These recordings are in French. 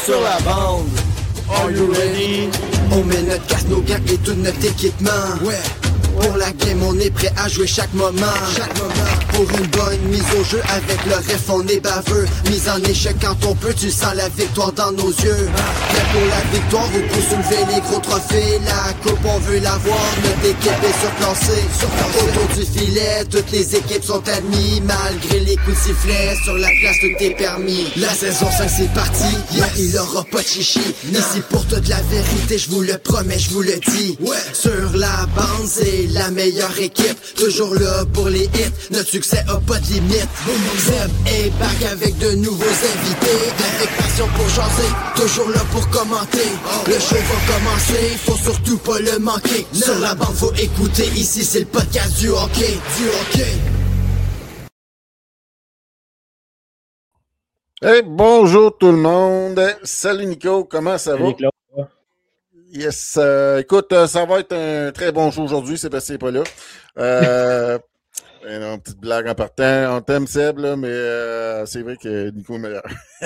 sur la bande. Are you ready? On met notre casque, nos gants et tout notre équipement. Ouais. Pour la game, on est prêt à jouer chaque moment. Pour une bonne mise au jeu, avec le ref, on est baveux. Mise en échec quand on peut, tu sens la victoire dans nos yeux. Prêt pour la victoire, ou pour soulever les gros trophées. La coupe, on veut l'avoir, notre équipe est surclassée. Autour du filet, toutes les équipes sont admises. Malgré les coups de sifflet, sur la glace, tout est permis. La saison 5, c'est parti, yeah, il aura pas de chichi. Ici pour toute la vérité, je vous le promets, je vous le dis. Sur la bande, c'est la meilleure équipe, toujours là pour les hits, notre succès a pas de limite. Zeb est back avec de nouveaux invités, avec passion pour jaser, toujours là pour commenter. Le show va commencer, faut surtout pas le manquer. Sur la bande faut écouter, ici c'est le podcast du hockey, Hey, bonjour tout le monde. Salut Nico, comment ça va? Nicolas. Yes, écoute, ça va être un très bon show aujourd'hui, Sébastien n'est pas là. Une petite blague en partant. On t'aime Seb, là, mais c'est vrai que Nico est meilleur.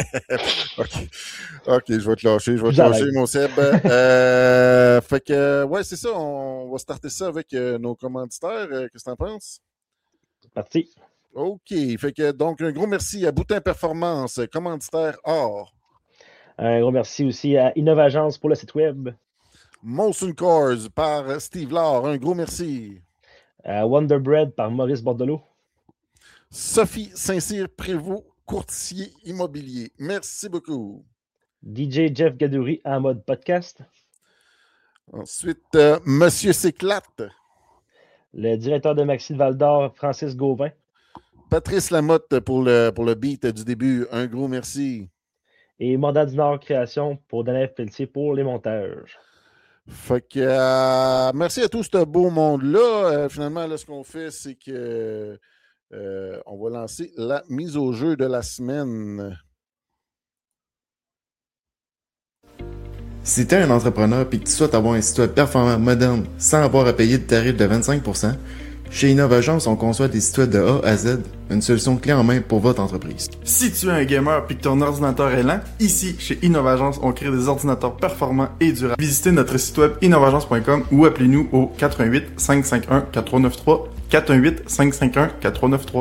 OK, je vais te lâcher, mon Seb. Fait que, ouais, c'est ça, on va starter ça avec nos commanditaires. Qu'est-ce que t'en penses? C'est parti. OK, fait que, donc, un gros merci à Boutin Performance, commanditaire or. Un gros merci aussi à Innovagence pour le site web. Molson Coors par Steve Laure, un gros merci. Wonder Bread par Maurice Bordelot. Sophie Saint-Cyr-Prévost, courtier immobilier. Merci beaucoup. DJ Jeff Gadouri en mode podcast. Ensuite, Monsieur s'éclate. Le directeur de Maxi de Val-d'Or, Francis Gauvin. Patrice Lamotte pour le beat du début, un gros merci. Et Mandat du Nord Création pour Daniel Pelletier pour les montages. Fait que merci à tout ce beau monde-là. Finalement, là, ce qu'on fait, c'est que on va lancer la mise au jeu de la semaine. Si tu es un entrepreneur et que tu souhaites avoir un site web performant, moderne, sans avoir à payer de tarif de 25%, chez Innovagence, on conçoit des sites web de A à Z, une solution clé en main pour votre entreprise. Si tu es un gamer et que ton ordinateur est lent, ici, chez Innovagence, on crée des ordinateurs performants et durables. Visitez notre site web innovagence.com ou appelez-nous au 418 551 4393 418 551 4393.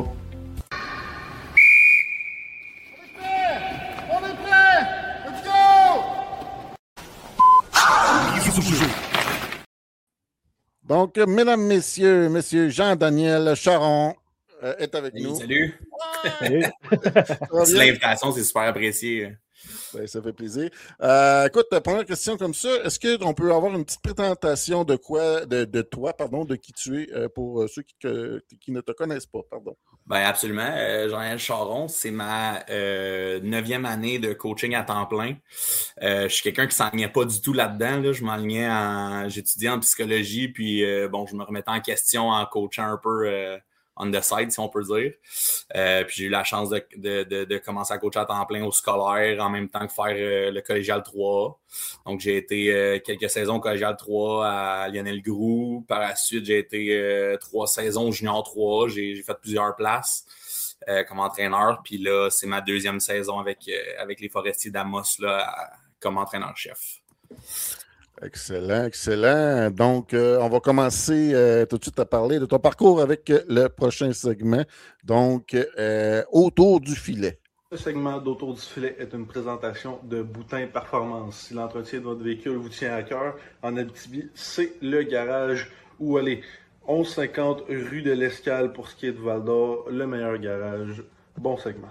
Donc, mesdames, messieurs, monsieur Jean-Daniel Charon est avec nous. Salut. Salut. L'invitation, c'est super apprécié. Ben, ça fait plaisir. Écoute, première question comme ça, est-ce qu'on peut avoir une petite présentation de toi, de qui tu es, pour ceux qui ne te connaissent pas, pardon? Ben absolument. Jean-Daniel Charon, c'est ma 9e année de coaching à temps plein. Je suis quelqu'un qui ne s'enlignait pas du tout là-dedans. Là. J'étudiais en psychologie, puis je me remettais en question en coachant un peu on the side, si on peut dire. Puis j'ai eu la chance de commencer à coacher à temps plein au scolaire en même temps que faire le collégial 3. Donc j'ai été quelques saisons au collégial 3 à Lionel Groux. Par la suite, j'ai été 3 saisons au junior 3. J'ai fait plusieurs places comme entraîneur. Puis là, c'est ma 2e saison avec les Forestiers d'Amos là, comme entraîneur-chef. Excellent, excellent. Donc, on va commencer tout de suite à parler de ton parcours avec le prochain segment. Donc, autour du filet. Ce segment d'Autour du filet est une présentation de Boutin Performance. Si l'entretien de votre véhicule vous tient à cœur, en Abitibi, c'est le garage où aller. 1150 rue de l'Escale pour ce qui est de Val-d'Or, le meilleur garage. Bon segment.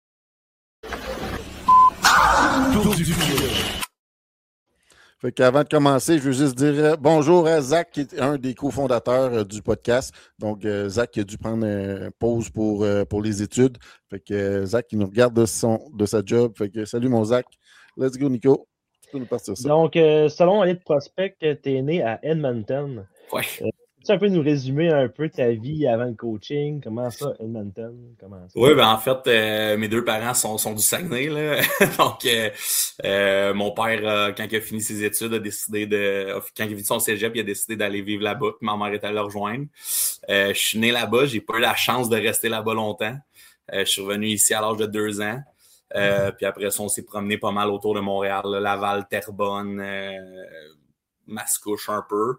Autour du filet. Fait qu'avant de commencer, je veux juste dire bonjour à Zach, qui est un des cofondateurs du podcast. Donc, Zach qui a dû prendre une pause pour les études. Fait que Zach, qui nous regarde de sa job. Fait que salut mon Zach. Let's go, Nico. Tu peux nous partir ça. Donc, selon Elite Prospect, tu es né à Edmonton. Ouais. Peux-tu un peu nous résumer un peu ta vie avant le coaching? Comment ça, Edmonton? Comment ça? Oui, ben en fait, mes 2 parents sont du Saguenay, là. Donc, mon père, quand il a fini ses études, a décidé quand il a fini son cégep, il a décidé d'aller vivre là-bas. Puis ma mère est allée le rejoindre. Je suis né là-bas. J'ai pas eu la chance de rester là-bas longtemps. Je suis revenu ici à l'âge de 2 ans. Puis après ça, on s'est promené pas mal autour de Montréal, là, Laval, Terrebonne, Mascouche un peu.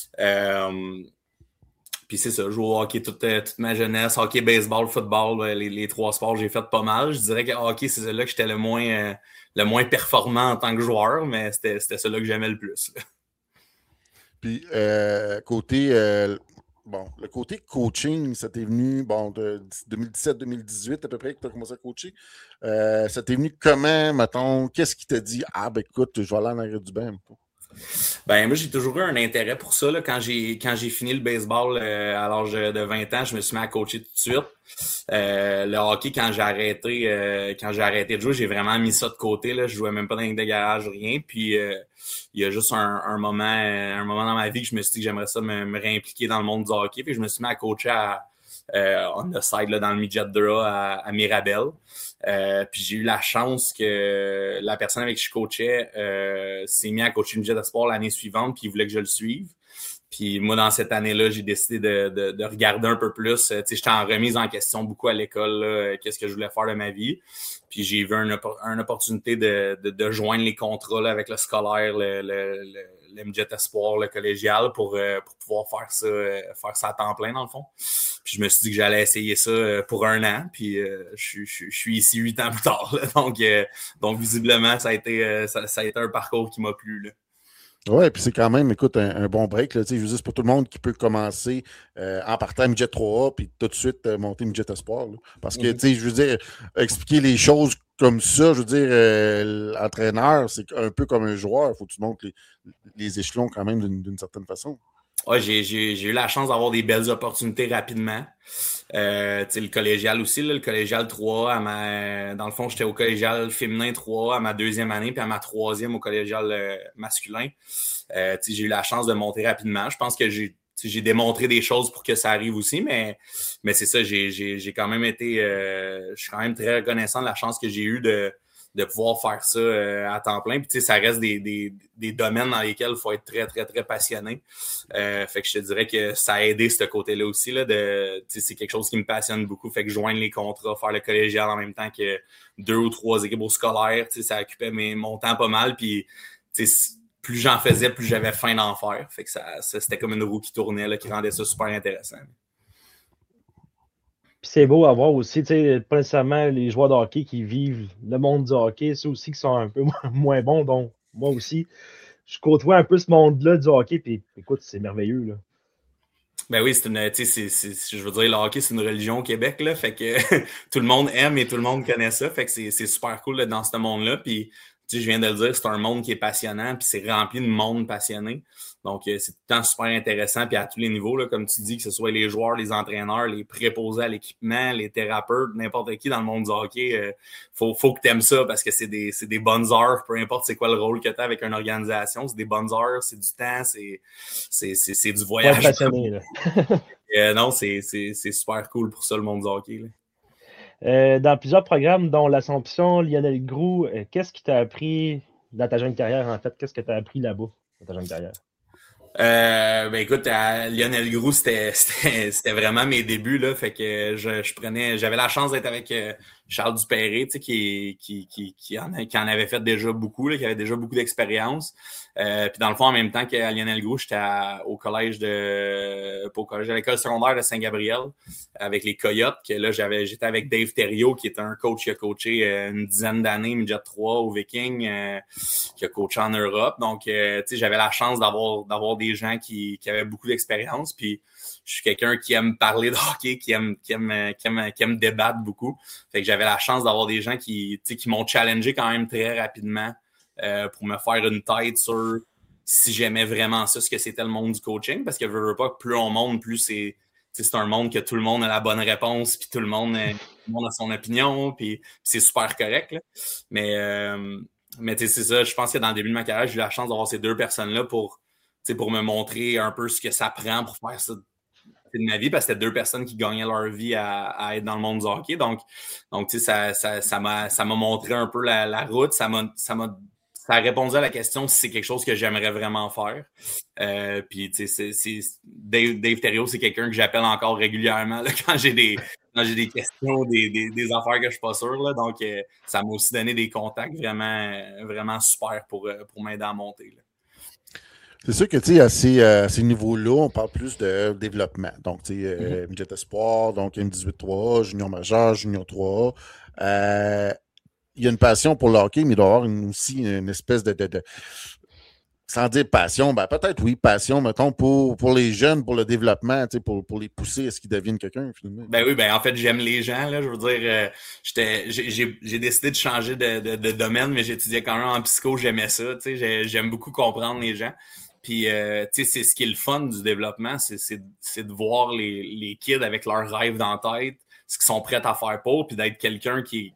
Puis c'est ça, je joue au hockey toute ma jeunesse, hockey, baseball, football, les 3 sports, j'ai fait pas mal. Je dirais que hockey, c'est là que j'étais le moins performant en tant que joueur, mais c'était ça-là que j'aimais le plus. Là. Puis, le côté coaching, ça t'est venu, de 2017-2018 à peu près que tu as commencé à coacher. Ça t'est venu comment, mettons, qu'est-ce qui t'a dit, écoute, je vais aller en arrière du bain? Ben moi, j'ai toujours eu un intérêt pour ça. Là. Quand j'ai fini le baseball à l'âge de 20 ans, je me suis mis à coacher tout de suite. Le hockey, quand j'ai arrêté de jouer, j'ai vraiment mis ça de côté. Là. Je jouais même pas dans de garage, rien. Puis il y a juste un moment dans ma vie que je me suis dit que j'aimerais ça me réimpliquer dans le monde du hockey. Puis je me suis mis à coacher on the side là, dans le midget 2A à Mirabel. Puis j'ai eu la chance que la personne avec qui je coachais s'est mis à coacher le midget espoir l'année suivante, puis il voulait que je le suive. Puis moi, dans cette année-là, j'ai décidé de regarder un peu plus. Tu sais, j'étais en remise en question beaucoup à l'école, là, qu'est-ce que je voulais faire de ma vie. Puis j'ai vu une opportunité de joindre les contrats là, avec le scolaire, le midget espoir, le collégial, pour pouvoir faire ça à temps plein, dans le fond. Puis je me suis dit que j'allais essayer ça pour 1 an. Puis je suis ici 8 ans plus tard. Là. Donc visiblement, ça a été un parcours qui m'a plu. Là. Oui, puis c'est quand même, écoute, un bon break. Là, je veux dire, c'est pour tout le monde qui peut commencer en partant midget 3A puis tout de suite monter midget espoir. Là. Parce que, je veux dire, expliquer les choses comme ça, je veux dire, l'entraîneur, c'est un peu comme un joueur. Il faut que tu montes les échelons quand même d'une certaine façon. Ouais, j'ai eu la chance d'avoir des belles opportunités rapidement. Le collégial aussi, là, le collégial 3A, dans le fond, j'étais au collégial féminin 3A à ma 2e année, puis à ma 3e au collégial masculin. J'ai eu la chance de monter rapidement. Je pense que j'ai démontré des choses pour que ça arrive aussi, mais c'est ça, j'ai quand même été... je suis quand même très reconnaissant de la chance que j'ai eue de pouvoir faire ça à temps plein. Puis, ça reste des domaines dans lesquels il faut être très, très, très passionné. Fait que je te dirais que ça a aidé ce côté-là aussi. Là, c'est quelque chose qui me passionne beaucoup. Fait que joindre les contrats, faire le collégial en même temps que 2 ou 3 équipes au scolaire, ça occupait mon temps pas mal. Puis, plus j'en faisais, plus j'avais faim d'en faire. Fait que ça c'était comme une roue qui tournait, là, qui rendait ça super intéressant. Puis c'est beau à voir aussi, tu sais, pas nécessairement les joueurs de hockey qui vivent le monde du hockey, ceux aussi qui sont un peu moins bons, donc moi aussi, je côtoie un peu ce monde-là du hockey, puis écoute, c'est merveilleux, là. Ben oui, je veux dire, le hockey, c'est une religion au Québec, là, fait que tout le monde aime et tout le monde connaît ça, fait que c'est super cool là, dans ce monde-là, puis je viens de le dire, c'est un monde qui est passionnant, puis c'est rempli de monde passionné. Donc, c'est tout le temps super intéressant, puis à tous les niveaux, là, comme tu dis, que ce soit les joueurs, les entraîneurs, les préposés à l'équipement, les thérapeutes, n'importe qui dans le monde du hockey, faut que tu aimes ça parce que c'est des bonnes heures, peu importe c'est quoi le rôle que tu as avec une organisation, c'est des bonnes heures, c'est du temps, c'est du voyage. Ouais, passionné, là. Non, c'est super cool pour ça, le monde du hockey, là. Dans plusieurs programmes, dont l'Assomption, Lionel Groulx, qu'est-ce qui t'a appris dans ta jeune carrière, en fait? Qu'est-ce que tu as appris là-bas dans ta jeune carrière? Ben écoute, à Lionel Groulx, c'était vraiment mes débuts, là. Fait que j'avais la chance d'être avec Charles Dupéré, tu sais, qui en avait fait déjà beaucoup, là, qui avait déjà beaucoup d'expérience. Puis dans le fond, en même temps qu'à Lionel Groulx, j'étais au collège à l'école secondaire de Saint-Gabriel avec les Coyotes, que là, j'étais avec Dave Thériault, qui est un coach qui a coaché une dizaine d'années, midget 3 au Viking, qui a coaché en Europe. Donc, tu sais, j'avais la chance d'avoir des gens qui avaient beaucoup d'expérience. Puis, je suis quelqu'un qui aime parler de hockey, qui aime débattre beaucoup. Fait que j'avais la chance d'avoir des gens qui m'ont challengé quand même très rapidement pour me faire une tête sur si j'aimais vraiment ça, ce que c'était le monde du coaching. Parce que veux pas, plus on monte, plus c'est un monde que tout le monde a la bonne réponse, puis tout le monde a son opinion, puis c'est super correct. Là. Mais c'est ça, je pense que dans le début de ma carrière, j'ai eu la chance d'avoir ces 2 personnes-là pour me montrer un peu ce que ça prend pour faire ça de ma vie, parce que c'était 2 personnes qui gagnaient leur vie à être dans le monde du hockey. Donc tu sais, ça m'a montré un peu la route, ça a répondu à la question si c'est quelque chose que j'aimerais vraiment faire. Puis, tu sais, Dave Thériault, c'est quelqu'un que j'appelle encore régulièrement là, quand j'ai quand j'ai des questions, des affaires que je suis pas sûr. Là. Donc, ça m'a aussi donné des contacts vraiment, vraiment super pour m'aider à monter. Là. C'est sûr que, tu sais, à ces niveaux-là, on parle plus de développement. Donc, tu sais, midget espoir, donc M18 3A, junior majeur, junior 3A. Il y a une passion pour le hockey, mais il doit y avoir aussi une espèce de sans dire passion, ben peut-être oui, passion, mettons, pour les jeunes, pour le développement, tu sais, pour les pousser à ce qu'ils deviennent quelqu'un, finalement. Ben oui, en fait, j'aime les gens, là. Je veux dire, j'ai décidé de changer de domaine, mais j'étudiais quand même en psycho, j'aimais ça, tu sais, j'aime beaucoup comprendre les gens. Puis, tu sais, c'est ce qui est le fun du développement, c'est de voir les kids avec leurs rêves dans la tête, ce qu'ils sont prêts à faire pour, puis d'être quelqu'un qui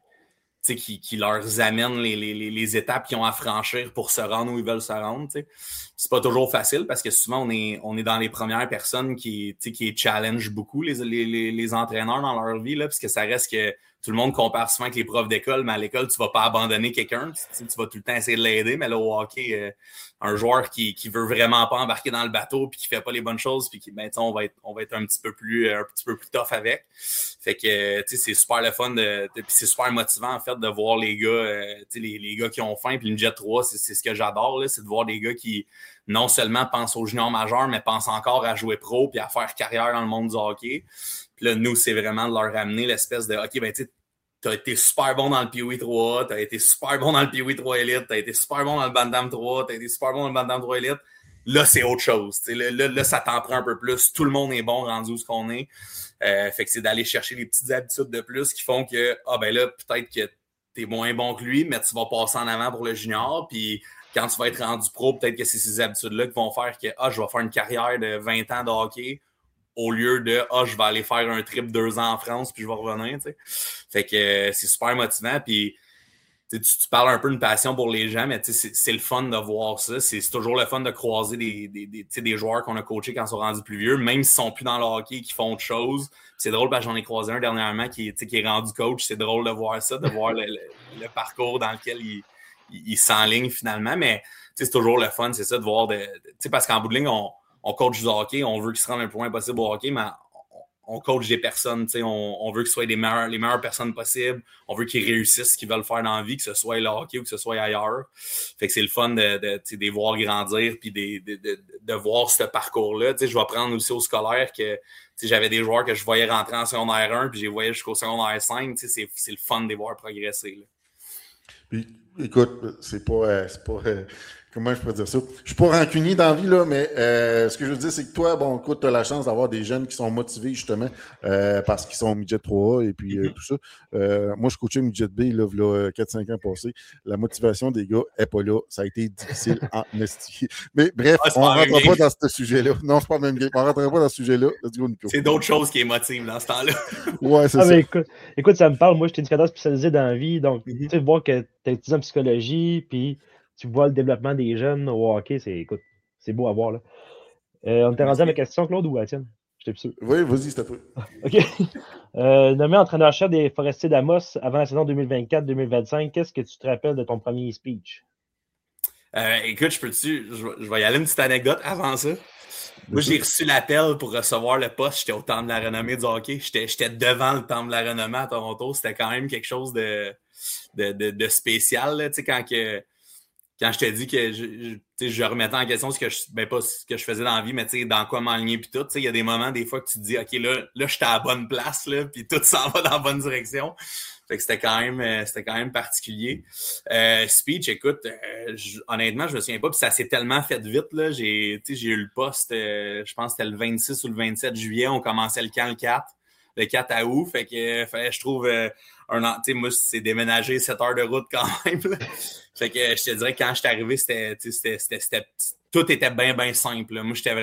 leur amène les étapes qu'ils ont à franchir pour se rendre où ils veulent se rendre. T'sais. C'est pas toujours facile parce que souvent, on est dans les premières personnes qui challenge beaucoup les entraîneurs dans leur vie, là, parce que ça reste que tout le monde compare souvent avec les profs d'école, mais à l'école, tu vas pas abandonner quelqu'un. Tu vas tout le temps essayer de l'aider, mais là, au hockey, un joueur qui veut vraiment pas embarquer dans le bateau puis qui fait pas les bonnes choses, puis on va être un petit peu plus tough avec. Fait que c'est super le fun puis c'est super motivant en fait de voir les gars, les gars qui ont faim. Puis le Jet 3, c'est ce que j'adore, là, c'est de voir des gars qui non seulement pensent au junior majeur, mais pensent encore à jouer pro puis à faire carrière dans le monde du hockey. Puis là, nous, c'est vraiment de leur amener l'espèce de OK, ben tu sais, t'as été super bon dans le Pee-Wee 3A, t'as été super bon dans le Pee-Wee 3 Elite, t'as été super bon dans le Bantam 3, t'as été super bon dans le Bantam 3 Elite. Là, c'est autre chose. Là, ça t'en prend un peu plus. Tout le monde est bon rendu où ce qu'on est. Fait que c'est d'aller chercher les petites habitudes de plus qui font que, ben là, peut-être que t'es moins bon que lui, mais tu vas passer en avant pour le junior. Puis quand tu vas être rendu pro, peut-être que c'est ces habitudes-là qui vont faire que, je vais faire une carrière de 20 ans de hockey au lieu de, je vais aller faire un trip 2 ans en France puis je vais revenir, tu sais. Fait que c'est super motivant. Puis tu parles un peu d'une passion pour les gens, mais c'est le fun de voir ça. C'est toujours le fun de croiser des joueurs qu'on a coachés quand ils sont rendus plus vieux, même s'ils sont plus dans le hockey, qui font autre chose. C'est drôle parce que j'en ai croisé un dernièrement qui est rendu coach. C'est drôle de voir ça, de voir le parcours dans lequel il s'enligne finalement. Mais c'est toujours le fun, c'est ça, de voir parce qu'en bout de ligne, on coach du hockey, on veut qu'ils se rendent le plus loin possible au hockey, mais on coach des personnes, on veut qu'ils soient les meilleures personnes possibles, on veut qu'ils réussissent ce qu'ils veulent faire dans la vie, que ce soit le hockey ou que ce soit ailleurs. Fait que c'est le fun de les voir grandir puis de voir ce parcours-là. Je vais prendre aussi au scolaire que j'avais des joueurs que je voyais rentrer en secondaire 1 puis je les voyais jusqu'au secondaire 5. C'est le fun de les voir progresser. Là. Puis, écoute, c'est pas comment je peux dire ça? Je suis pas rancunier dans la vie, là, mais ce que je veux dire, c'est que toi, bon, écoute, tu as la chance d'avoir des jeunes qui sont motivés, justement, parce qu'ils sont midget 3A et puis tout ça. Moi, je coachais midget B, là, 4-5 ans passés. La motivation des gars n'est pas là. Ça a été difficile en esti. Mais bref, on ne rentre pas dans ce sujet-là. Non, c'est pas le même game. On ne rentrera pas dans ce sujet-là. Let's go, Nico. C'est d'autres choses qui motivent dans ce temps-là. Ouais, c'est ça. Mais écoute, ça me parle. Moi, j'étais éducateur spécialisé dans la vie. Donc, tu sais, voir que tu as étudié en psychologie, puis tu vois le développement des jeunes au hockey, c'est beau à voir. Là. On t'est rendu à ma question, Claude, ou à la tienne? J'étais plus sûr. Oui, vas-y, c'est à toi. OK. Nommé entraîneur-chef des Forestiers d'Amos avant la saison 2024-2025, qu'est-ce que tu te rappelles de ton premier speech? Écoute, je vais y aller une petite anecdote avant ça. Moi, j'ai reçu l'appel pour recevoir le poste. J'étais au Temple de la Renommée du hockey. J'étais devant le Temple de la Renommée à Toronto. C'était quand même quelque chose de spécial. Là, quand je te dis que je remettais en question pas ce que je faisais dans la vie, mais dans quoi m'enligner puis tout. Il y a des moments, des fois, que tu te dis, OK, là j'étais à la bonne place, là, puis tout s'en va dans la bonne direction. Fait que c'était quand même particulier. Speech, écoute, honnêtement, je me souviens pas, puis ça s'est tellement fait vite, là. J'ai eu le poste, je pense que c'était le 26 ou le 27 juillet, on commençait le camp le 4 août, fait que fallait je trouve moi, c'est déménager 7 heures de route quand même. Là. Fait que je te dirais que quand je suis arrivé, c'était tout était bien simple. Là. Moi, j'étais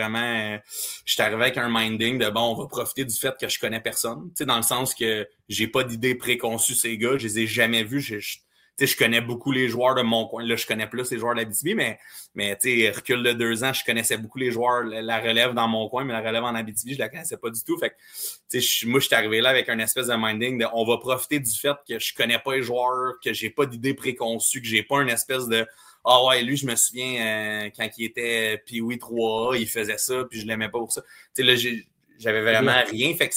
arrivé avec un minding de on va profiter du fait que je connais personne. Dans le sens que j'ai pas d'idée préconçue ces gars, je les ai jamais vus. Je connais beaucoup les joueurs de mon coin. Là, je connais plus les joueurs de l'Abitibi, mais recul de 2 ans, je connaissais beaucoup les joueurs, la relève dans mon coin, mais la relève en Abitibi, je la connaissais pas du tout. Fait que, moi, je suis arrivé là avec un espèce de minding de on va profiter du fait que je connais pas les joueurs, que j'ai pas d'idée préconçue, que j'ai pas une espèce de ouais, lui, je me souviens quand il était Pee-Wee 3A, il faisait ça, puis je l'aimais pas pour ça. Là, j'avais vraiment rien. Fait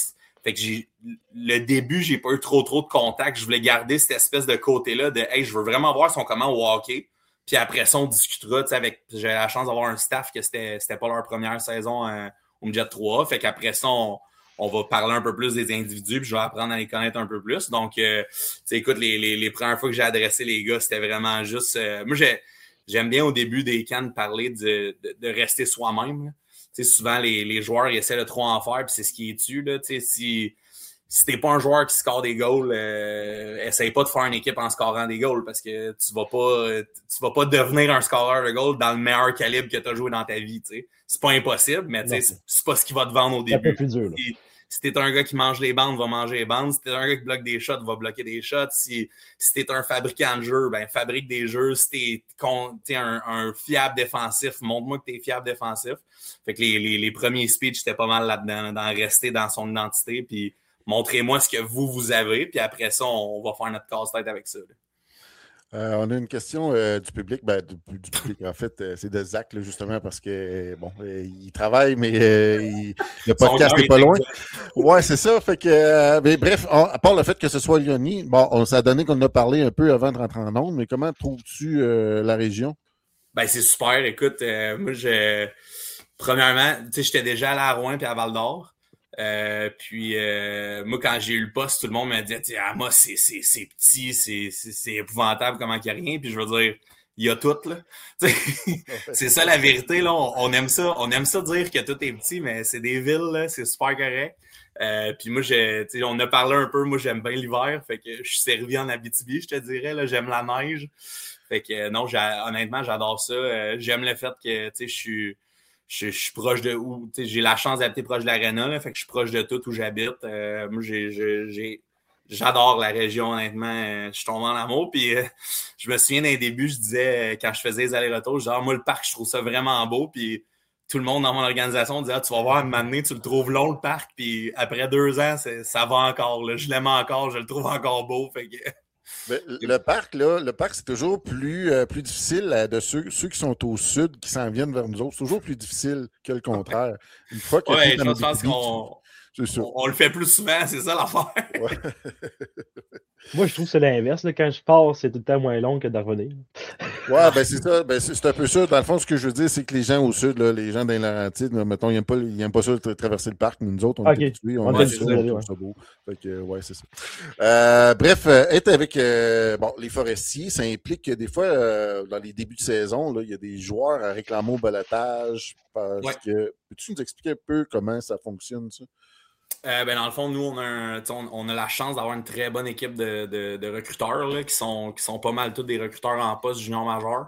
Fait que le début, j'ai pas eu trop de contact. Je voulais garder cette espèce de côté-là de hey, je veux vraiment voir son comment au hockey. Puis après ça, on discutera. J'ai la chance d'avoir un staff que c'était pas leur première saison au Midget 3. Fait qu'après ça, on va parler un peu plus des individus, puis je vais apprendre à les connaître un peu plus. Donc, écoute, les premières fois que j'ai adressé les gars, c'était vraiment juste... moi, j'aime bien au début des camps de parler de rester soi-même. Souvent, les joueurs ils essaient de trop en faire, puis c'est ce qui est tu. Si t'es pas un joueur qui score des goals, essaye pas de faire une équipe en scorant des goals parce que tu vas pas devenir un scoreur de goals dans le meilleur calibre que tu as joué dans ta vie. T'sais. C'est pas impossible, mais c'est pas ce qui va te vendre au début. C'est un peu plus dur. Si t'es un gars qui mange les bandes, va manger les bandes. Si t'es un gars qui bloque des shots, va bloquer des shots. Si t'es un fabricant de jeux, ben fabrique des jeux. Si t'es un fiable défensif, montre-moi que t'es fiable défensif. Fait que les premiers speeches, j'étais pas mal là-dedans, dans rester dans son identité, puis montrez-moi ce que vous avez, puis après ça, on va faire notre casse-tête avec ça. On a une question du public. Du public, en fait, c'est de Zach, là, justement, parce que, il travaille, mais le podcast n'est pas loin. Ouais, c'est ça. Fait que, mais bref, à part le fait que ce soit Lyonnais, on s'est donné qu'on en a parlé un peu avant de rentrer en ondes, mais comment trouves-tu la région? Ben, c'est super. Écoute, moi, premièrement, j'étais déjà allé à Rouen puis à Val-d'Or. Moi, quand j'ai eu le poste, tout le monde me disait moi, c'est petit, c'est épouvantable comment il n'y a rien. Puis je veux dire, il y a tout, là. C'est ça la vérité, là. On aime ça dire que tout est petit, mais c'est des villes, là, c'est super correct. Puis moi, on a parlé un peu, moi j'aime bien l'hiver, fait que je suis servi en Abitibi, je te dirais, là, j'aime la neige. Fait que non, honnêtement, j'adore ça. J'aime le fait que je suis proche de où, j'ai la chance d'habiter proche de l'aréna, là, fait que je suis proche de tout où j'habite. Moi, j'adore la région, honnêtement. Je suis tombé en amour. Puis je me souviens d'un début, je disais, quand je faisais les allers-retours, genre, moi, le parc, je trouve ça vraiment beau. Puis tout le monde dans mon organisation disait, tu vas voir, à un moment donné, tu le trouves long, le parc. Puis après 2 ans, ça va encore. Là. Je l'aime encore, je le trouve encore beau. Fait que... Le parc, c'est toujours plus difficile de ceux qui sont au sud, qui s'en viennent vers nous autres. C'est toujours plus difficile que le contraire. Une fois que je pense qu'on le fait plus souvent, c'est ça l'affaire. Ouais. Moi, je trouve que c'est l'inverse. Quand je pars, c'est tout le temps moins long que de revenir. Ouais, c'est ça. C'est un peu ça. Dans le fond, ce que je veux dire, c'est que les gens au sud, là, les gens dans les Laurentides, mettons, ils n'aiment pas ça traverser le parc, mais nous autres, on est habitués, on aime ça, on trouve ça beau. Fait que, ouais, c'est ça. Bref, être avec les forestiers, ça implique que des fois, dans les débuts de saison, il y a des joueurs à réclamer au balotage. Parce que peux-tu nous expliquer un peu comment ça fonctionne, ça? Dans le fond, nous, on a la chance d'avoir une très bonne équipe de recruteurs là, qui sont pas mal tous des recruteurs en poste junior majeur.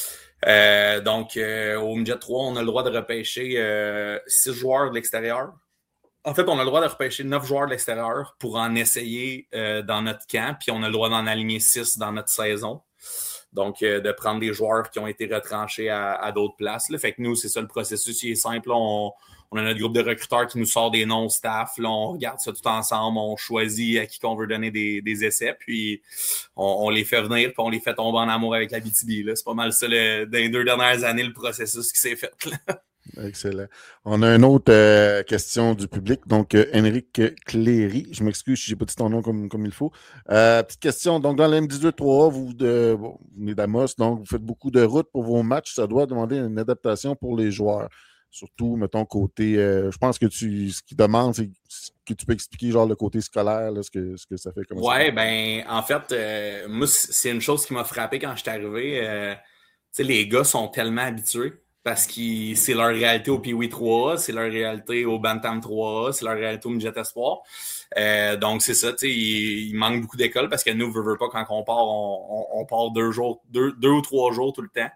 Au Midget 3, on a le droit de repêcher 6 joueurs de l'extérieur. En fait, on a le droit de repêcher 9 joueurs de l'extérieur pour en essayer dans notre camp, puis on a le droit d'en aligner 6 dans notre saison. Donc, de prendre des joueurs qui ont été retranchés à d'autres places. Là. Fait que nous, c'est ça le processus, il est simple. Là, on a notre groupe de recruteurs qui nous sort des noms staff. Là, on regarde ça tout ensemble. On choisit à qui qu'on veut donner des essais. Puis, on les fait venir puis on les fait tomber en amour avec l'Abitibi. C'est pas mal ça, dans les 2 dernières années, le processus qui s'est fait. Là. Excellent. On a une autre question du public. Donc, Henrik Cléry. Je m'excuse si je n'ai pas dit ton nom comme il faut. Petite question. Donc, dans l'M18-3A, vous venez d'Amos, donc vous faites beaucoup de routes pour vos matchs. Ça doit demander une adaptation pour les joueurs. Surtout, mettons, côté... je pense que ce qu'ils demandent, c'est que tu peux expliquer genre le côté scolaire, là, ce que ça fait comme ça. Ouais, en fait, moi, c'est une chose qui m'a frappé quand je suis arrivé. Les gars sont tellement habitués. Parce que c'est leur réalité au Pee-Wee 3A, c'est leur réalité au Bantam 3A, c'est leur réalité au Midget Espoir. Donc, c'est ça, il manque beaucoup d'écoles parce que nous, veut pas, quand on part, on part 2 ou 3 jours tout le temps.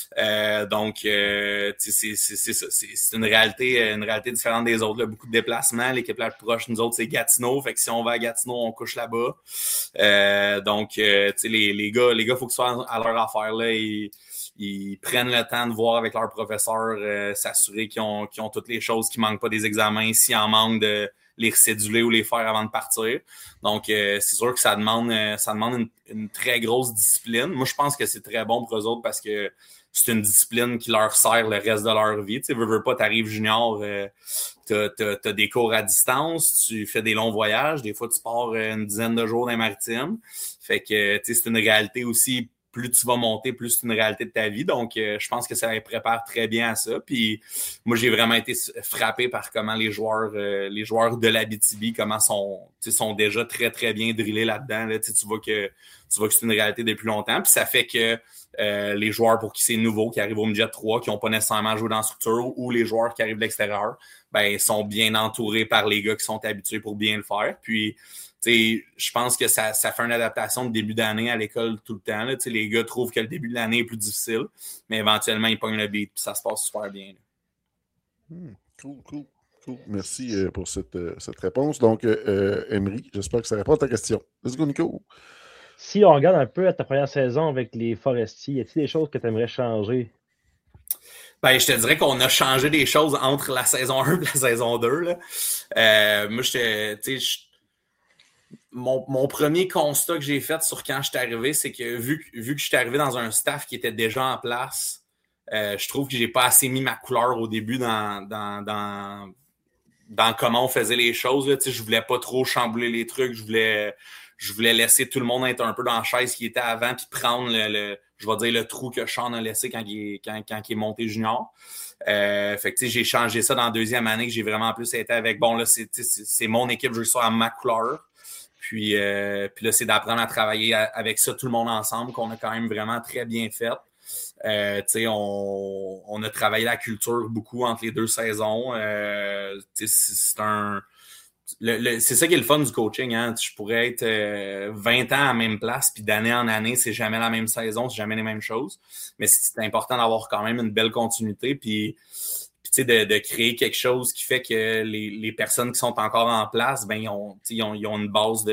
C'est ça, c'est une réalité différente des autres. Là. Beaucoup de déplacements. L'équipe la plus proche, nous autres, c'est Gatineau. Fait que si on va à Gatineau, on couche là-bas. Les gars, faut qu'ils soient à leur affaire, là. Ils prennent le temps de voir avec leurs professeurs, s'assurer qu'ils ont toutes les choses, qu'ils ne manquent pas des examens, s'ils en manquent de les recéduler ou les faire avant de partir. Donc, c'est sûr que ça demande une très grosse discipline. Moi, je pense que c'est très bon pour eux autres parce que c'est une discipline qui leur sert le reste de leur vie. Tu sais, veux pas, t'arrives junior, t'as des cours à distance, tu fais des longs voyages, des fois tu pars une dizaine de jours dans les maritimes. Fait que, tu sais, c'est une réalité aussi. Plus tu vas monter, plus c'est une réalité de ta vie. Donc, je pense que ça les prépare très bien à ça. Puis, moi, j'ai vraiment été frappé par comment les joueurs de l'Abitibi, comment sont déjà très, très bien drillés là-dedans. Là. Tu vois que c'est une réalité depuis longtemps. Puis, ça fait que les joueurs pour qui c'est nouveau, qui arrivent au midget 3, qui n'ont pas nécessairement joué dans la structure, ou les joueurs qui arrivent de l'extérieur, ben, sont bien entourés par les gars qui sont habitués pour bien le faire. Puis, je pense que ça fait une adaptation de début d'année à l'école tout le temps. Là. Les gars trouvent que le début de l'année est plus difficile, mais éventuellement, ils pognent le beat et ça se passe super bien. Cool. Merci pour cette réponse. Donc, Emery, j'espère que ça répond à ta question. Let's go, Nico. Si on regarde un peu à ta première saison avec les Forestiers, y a-t-il des choses que tu aimerais changer? Ben, je te dirais qu'on a changé des choses entre la saison 1 et la saison 2. Là. Moi, mon premier constat que j'ai fait sur quand je suis arrivé, c'est que vu que je suis arrivé dans un staff qui était déjà en place, je trouve que j'ai pas assez mis ma couleur au début dans comment on faisait les choses. Là. Je voulais pas trop chambouler les trucs. Je voulais laisser tout le monde être un peu dans la chaise qui était avant puis prendre le trou que Sean a laissé quand il est monté junior. Fait que j'ai changé ça dans la deuxième année que j'ai vraiment plus été avec bon là c'est mon équipe, je veux ça à ma couleur. Puis là, c'est d'apprendre à travailler avec ça, tout le monde ensemble, qu'on a quand même vraiment très bien fait. On a travaillé la culture beaucoup entre les deux saisons. C'est ça qui est le fun du coaching. Hein? Je pourrais être 20 ans à la même place, puis d'année en année, c'est jamais la même saison, c'est jamais les mêmes choses. Mais c'est important d'avoir quand même une belle continuité, puis de créer quelque chose qui fait que les personnes qui sont encore en place, ben, ils ont une base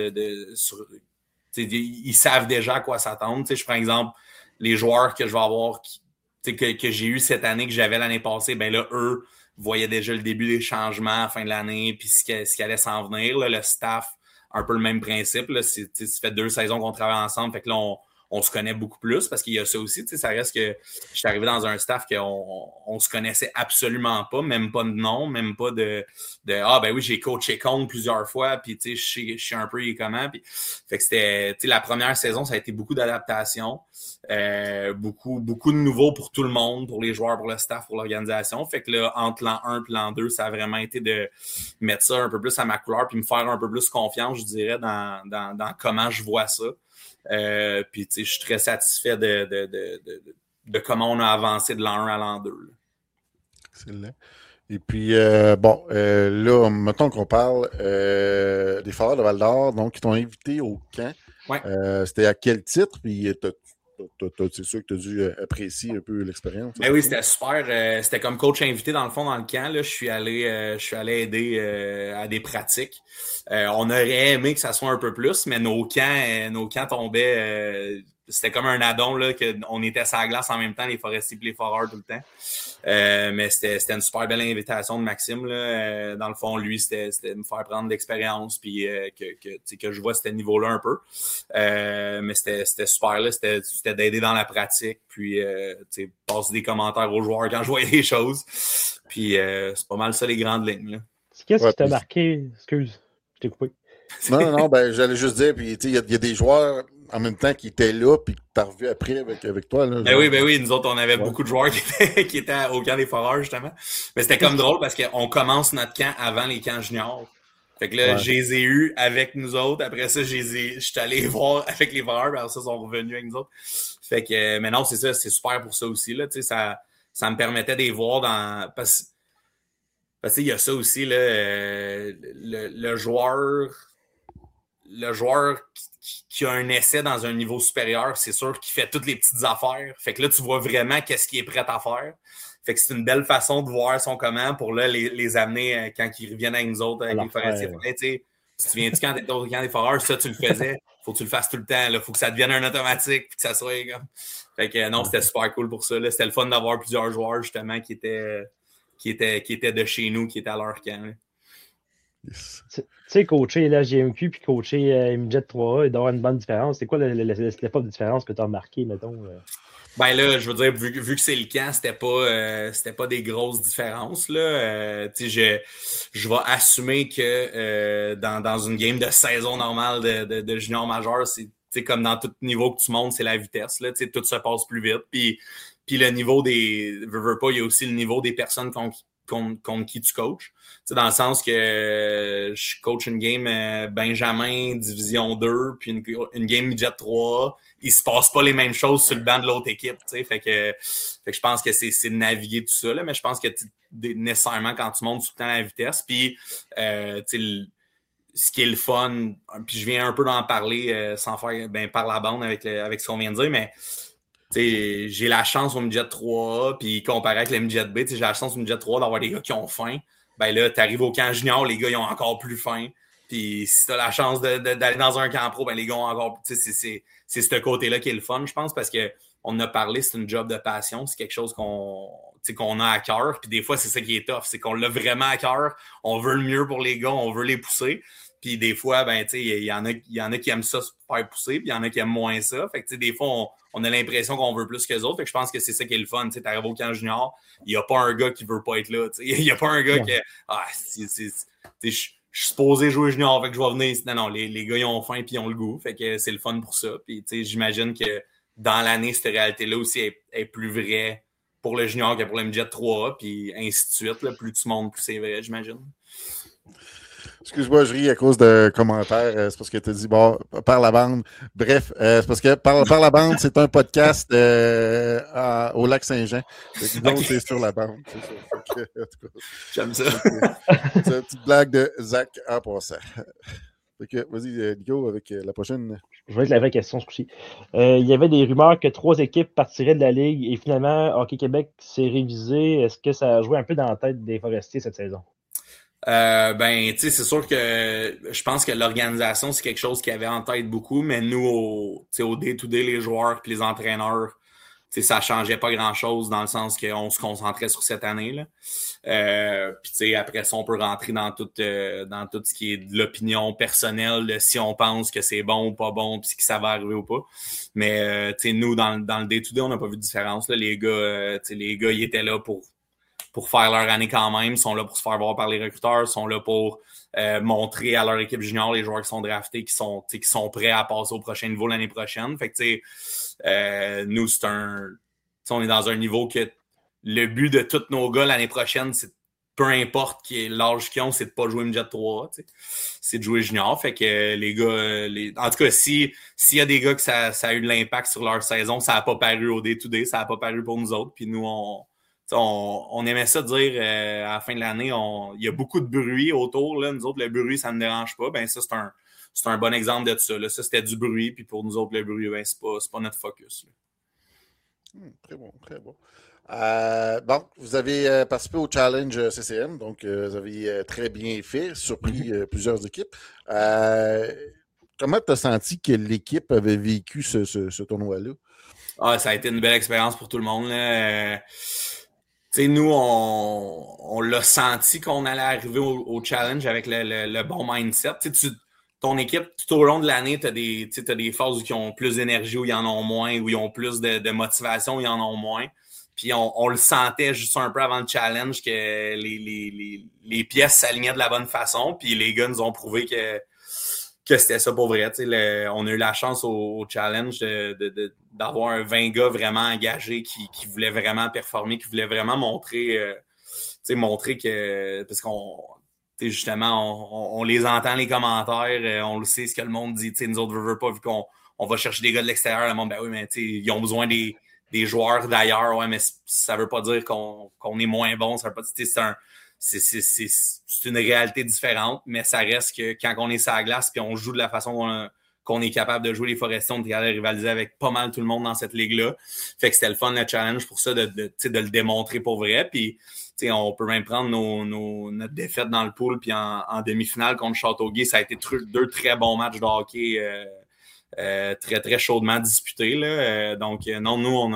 ils savent déjà à quoi s'attendre. Je prends exemple les joueurs que je vais avoir que j'ai eu cette année, que j'avais l'année passée, ben là, eux voyaient déjà le début des changements à la fin de l'année, puis ce qui allait s'en venir. Là, le staff, un peu le même principe. Là, ça fait 2 saisons qu'on travaille ensemble, fait que là, on se connaît beaucoup plus parce qu'il y a ça aussi. Ça reste que je suis arrivé dans un staff qu'on se connaissait absolument pas, même pas de nom, même pas de ben oui, j'ai coaché contre plusieurs fois, puis je sais un peu comment. Puis, fait que c'était la première saison, ça a été beaucoup d'adaptation, beaucoup de nouveaux pour tout le monde, pour les joueurs, pour le staff, pour l'organisation. Fait que là, entre l'an 1 et l'an 2, ça a vraiment été de mettre ça un peu plus à ma couleur, puis me faire un peu plus confiance, je dirais, dans comment je vois ça. Puis je suis très satisfait de comment on a avancé de l'an 1 à l'an 2. Là. Excellent. Et puis, là, mettons qu'on parle des Foreurs de Val-d'Or, donc qui t'ont invité au camp. Ouais. C'était à quel titre? Puis, c'est sûr que tu as dû apprécier un peu l'expérience. Ben oui, c'était super. C'était comme coach invité dans le fond dans le camp. Là, je suis allé aider à des pratiques. On aurait aimé que ça soit un peu plus, mais nos camps tombaient. C'était comme un addon là, qu'on était sur la glace en même temps, les Forestiers et les Foreurs tout le temps. Mais c'était une super belle invitation de Maxime. Là. Dans le fond, lui, c'était de me faire prendre de l'expérience puis que je vois ce niveau-là un peu. Mais c'était super. Là. C'était d'aider dans la pratique puis passer des commentaires aux joueurs quand je voyais des choses. Puis c'est pas mal ça les grandes lignes. Là. Qu'est-ce qui t'a marqué? Excuse, je t'ai coupé. Non, ben j'allais juste dire, puis il y a des joueurs en même temps qui étaient là, puis que tu as revu après avec toi. Là, ben oui, nous autres, on avait beaucoup de joueurs qui étaient au camp des Foreurs, justement. Mais c'était comme drôle parce qu'on commence notre camp avant les camps juniors. Fait que là, je les ai eus avec nous autres. Après ça, je suis allé voir avec les Foreurs, puis après ça, ils sont revenus avec nous autres. Fait que, mais non, c'est ça, c'est super pour ça aussi. Là, ça me permettait de les voir dans... Parce qu'il y a ça aussi, là, le joueur qui a un essai dans un niveau supérieur, c'est sûr qu'il fait toutes les petites affaires. Fait que là, tu vois vraiment qu'est-ce qu'il est prêt à faire. Fait que c'est une belle façon de voir son comment pour là les amener quand ils reviennent avec nous autres, avec les Forestiers. Tu te souviens-tu quand tu étais au camp des Foreurs, ça, tu le faisais. Faut que tu le fasses tout le temps. Il faut que ça devienne un automatique puis que ça soit comme... Fait que non, c'était super cool pour ça. Là. C'était le fun d'avoir plusieurs joueurs, justement, qui étaient de chez nous, qui étaient à leur camp. Là. Yes. Tu sais, coacher la GMQ puis coacher Midget 3A, il doit y avoir une bonne différence. C'est quoi l'époque de différence que tu as remarqué, mettons? Ben là, je veux dire, vu que c'est le camp, c'était pas des grosses différences, là. Je vais assumer que dans une game de saison normale de junior majeur, c'est comme dans tout niveau que tu montes, c'est la vitesse, là. Tout se passe plus vite. Puis le niveau veux pas, il y a aussi le niveau des personnes contre qui tu coaches. Dans le sens que je coach une game Benjamin Division 2, puis une game Midget 3. Il se passe pas les mêmes choses sur le banc de l'autre équipe. Fait que je pense que c'est de naviguer tout ça. Là, mais je pense que nécessairement, quand tu montes tout le temps la vitesse, puis ce qui est le fun, puis je viens un peu d'en parler sans faire par la bande avec ce qu'on vient de dire, mais j'ai la chance au midget 3A, puis comparé avec le midget B, j'ai la chance au midget 3A d'avoir des gars qui ont faim. Ben là, t'arrives au camp junior, les gars, ils ont encore plus faim. Puis si t'as la chance d'aller dans un camp pro, ben les gars ont encore... C'est ce côté-là qui est le fun, je pense, parce que on en a parlé, c'est une job de passion, c'est quelque chose qu'on a à cœur. Puis des fois, c'est ça qui est tough, c'est qu'on l'a vraiment à cœur. On veut le mieux pour les gars, on veut les pousser. Puis des fois, il y en a qui aiment ça se faire pousser, puis il y en a qui aiment moins ça. Fait que des fois, on a l'impression qu'on veut plus qu'eux autres. Fait que je pense que c'est ça qui est le fun. Tu arrives au camp junior, il n'y a pas un gars qui veut pas être là. Il n'y a pas un gars qui... je suis supposé jouer junior, fait que je vais venir. Non, les gars, ils ont faim puis ils ont le goût. Fait que c'est le fun pour ça. Puis j'imagine que dans l'année, cette réalité-là aussi est plus vraie pour le junior que pour le midget 3A, puis ainsi de suite. Là, plus tu montes, plus c'est vrai, j'imagine. Excuse-moi, je ris à cause de commentaires. C'est parce que tu as dit, bon, par la bande. Bref, c'est parce que par la bande, c'est un podcast au Lac-Saint-Jean. Donc, okay. C'est sur la bande. C'est ça. J'aime ça. C'est une petite blague de Zach en passant. Vas-y, Nico, avec la prochaine. Je vais être la vraie question ce coup-ci. Il y avait des rumeurs que 3 équipes partiraient de la Ligue et finalement, Hockey Québec s'est révisé. Est-ce que ça a joué un peu dans la tête des Forestiers cette saison? C'est sûr que je pense que l'organisation, c'est quelque chose qui avait en tête beaucoup, mais nous, au day-to-day, les joueurs et les entraîneurs, ça changeait pas grand-chose dans le sens qu'on se concentrait sur cette année, là. Puis après ça, on peut rentrer dans tout ce qui est de l'opinion personnelle, de si on pense que c'est bon ou pas bon, puis que ça va arriver ou pas. Mais nous, dans le day-to-day, on n'a pas vu de différence, là. Les gars, ils étaient là pour faire leur année quand même, sont là pour se faire voir par les recruteurs, sont là pour montrer à leur équipe junior les joueurs qui sont draftés, qui sont prêts à passer au prochain niveau l'année prochaine. Fait que nous, on est dans un niveau que le but de tous nos gars l'année prochaine, c'est peu importe l'âge qu'ils ont, c'est de pas jouer midget 3, c'est de jouer junior. Fait que les gars, en tout cas, s'il y a des gars que ça a eu de l'impact sur leur saison, ça n'a pas paru au day-to-day, ça n'a pas paru pour nous autres. Puis nous, on aimait ça dire à la fin de l'année, il y a beaucoup de bruit autour. Là. Nous autres, le bruit, ça ne dérange pas. Ben ça, c'est un bon exemple de ça. Là. Ça, c'était du bruit. Puis pour nous autres, le bruit, ben, c'est pas notre focus. Très bon, très bon. Bon, vous avez participé au challenge CCM, donc vous avez très bien fait, surpris plusieurs équipes. Comment tu as senti que l'équipe avait vécu ce tournoi-là? Ça a été une belle expérience pour tout le monde. Là. Nous, on l'a senti qu'on allait arriver au challenge avec le bon mindset. Ton équipe, tout au long de l'année, t'as des phases où ils ont plus d'énergie, où ils en ont moins, où ils ont plus de motivation, où ils en ont moins. Puis on le sentait juste un peu avant le challenge que les pièces s'alignaient de la bonne façon. Puis les gars nous ont prouvé que c'était ça pour vrai. On a eu la chance au challenge d'avoir un 20 gars vraiment engagés qui voulaient vraiment performer, qui voulaient vraiment montrer que... Parce qu'on... Justement, on les entend, les commentaires, on le sait ce que le monde dit. Nous autres, veut pas, vu qu'on va chercher des gars de l'extérieur, le monde, ben oui, mais ils ont besoin des joueurs d'ailleurs. Ouais, mais ça veut pas dire qu'on est moins bon. Ça veut pas dire c'est une réalité différente, mais ça reste que quand on est sur la glace puis on joue de la façon qu'on est capable de jouer les Forestiers, on est capable de rivaliser avec pas mal tout le monde dans cette ligue-là. Fait que c'était le fun, le challenge pour ça, de le démontrer pour vrai. Puis on peut même prendre notre défaite dans le pool, puis en demi-finale contre Châteauguay, ça a été 2 très bons matchs de hockey très, très chaudement disputés. Là. Donc, non, nous,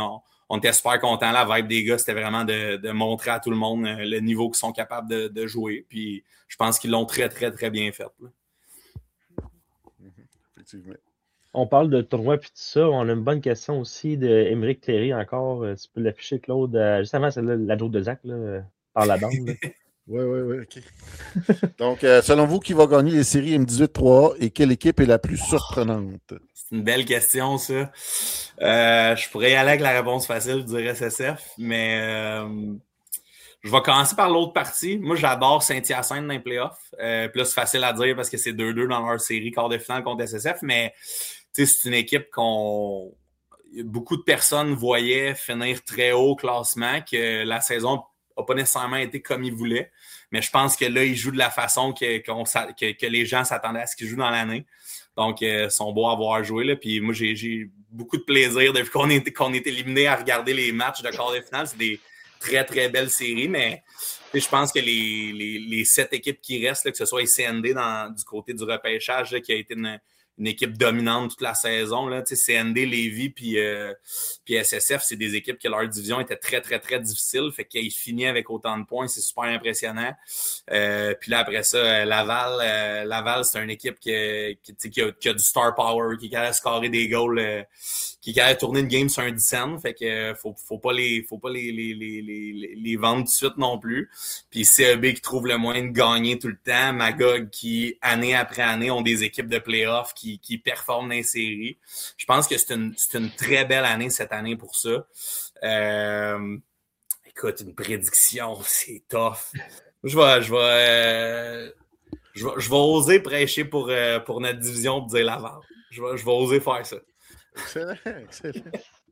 on était super contents. La vibe des gars, c'était vraiment de montrer à tout le monde le niveau qu'ils sont capables de jouer. Puis je pense qu'ils l'ont très, très, très bien fait. Là. Effectivement. On parle de tournoi puis tout ça. On a une bonne question aussi de Émeric Cléry encore. Tu peux l'afficher, Claude. Juste avant, c'est la joke de Zach là, par la bande. Oui, OK. Donc, selon vous, qui va gagner les séries M18-3A et quelle équipe est la plus surprenante? C'est une belle question, ça. Je pourrais y aller avec la réponse facile, je dirais SSF, mais je vais commencer par l'autre partie. Moi, j'adore Saint-Hyacinthe dans les playoffs. Puis là, c'est facile à dire parce que c'est 2-2 dans leur série quart de finale contre SSF, mais c'est une équipe beaucoup de personnes voyaient finir très haut au classement, que la saison n'a pas nécessairement été comme ils voulaient. Mais je pense que là, ils jouent de la façon que les gens s'attendaient à ce qu'ils jouent dans l'année. Donc, ils sont beaux à voir jouer. Là. Puis moi, j'ai beaucoup de plaisir depuis qu'on est éliminé à regarder les matchs de quart de finale. C'est des très, très belles séries, mais je pense que les 7 équipes qui restent, là, que ce soit CND du côté du repêchage, là, qui a été une équipe dominante toute la saison. Là. CND, Lévis puis SSF, c'est des équipes que leur division était très, très, très difficile. Fait qu'ils finissent avec autant de points, c'est super impressionnant. Puis là, après ça, Laval, c'est une équipe qui a du star power, qui est capable de scorer des goals, qui est capable de tourner une game sur un 10 cents. Fait que faut pas les vendre tout de suite non plus. Puis CEB qui trouve le moyen de gagner tout le temps. Magog qui, année après année, ont des équipes de playoffs qui performent dans les séries. Je pense que c'est une très belle année cette année pour ça. Écoute, une prédiction, c'est tough. Je vais oser prêcher pour notre division pour dire Laval. Je vais oser faire ça. Excellent.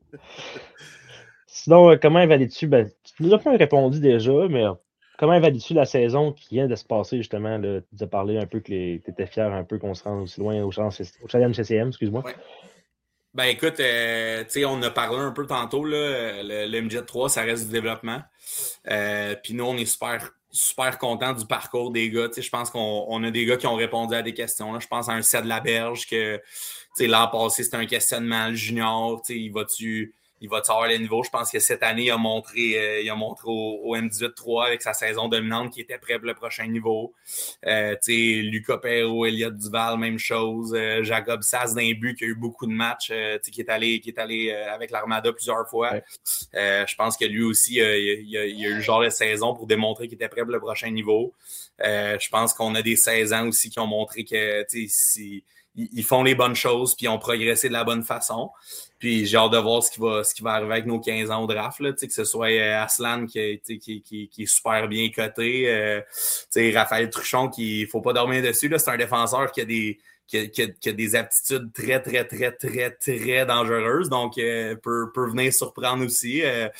Sinon, comment évalues-tu? Tu nous as pas répondu déjà, mais comment évalues-tu la saison qui vient de se passer, justement? Là, tu nous as parlé un peu que tu étais fier un peu qu'on se rende aussi loin au Challenge CCM, excuse-moi. Ouais. Ben écoute, on a parlé un peu tantôt, là, le MJ3, ça reste du développement. Puis nous, on est super contents du parcours des gars. Je pense qu'on a des gars qui ont répondu à des questions. Là. Je pense à un Ced Laberge que l'an passé, c'était un questionnement le junior. Il va avoir le niveau. Je pense que cette année, il a montré au M18-3 avec sa saison dominante qui était prêt pour le prochain niveau. Lucas Perrault, Elliot Duval, même chose. Jacob Sass d'un but qui a eu beaucoup de matchs, qui est allé avec l'Armada plusieurs fois. Ouais. Je pense que lui aussi, il a eu le genre de saison pour démontrer qu'il était prêt pour le prochain niveau. Je pense qu'on a des 16 ans aussi qui ont montré que ils font les bonnes choses puis ils ont progressé de la bonne façon. Puis j'ai hâte de voir ce qui va arriver avec nos 15 ans au draft, là, que ce soit Aslan qui est super bien coté, Raphaël Truchon qui faut pas dormir dessus, là, c'est un défenseur qui a des aptitudes très, très, très, très, très dangereuses, donc peut venir surprendre aussi.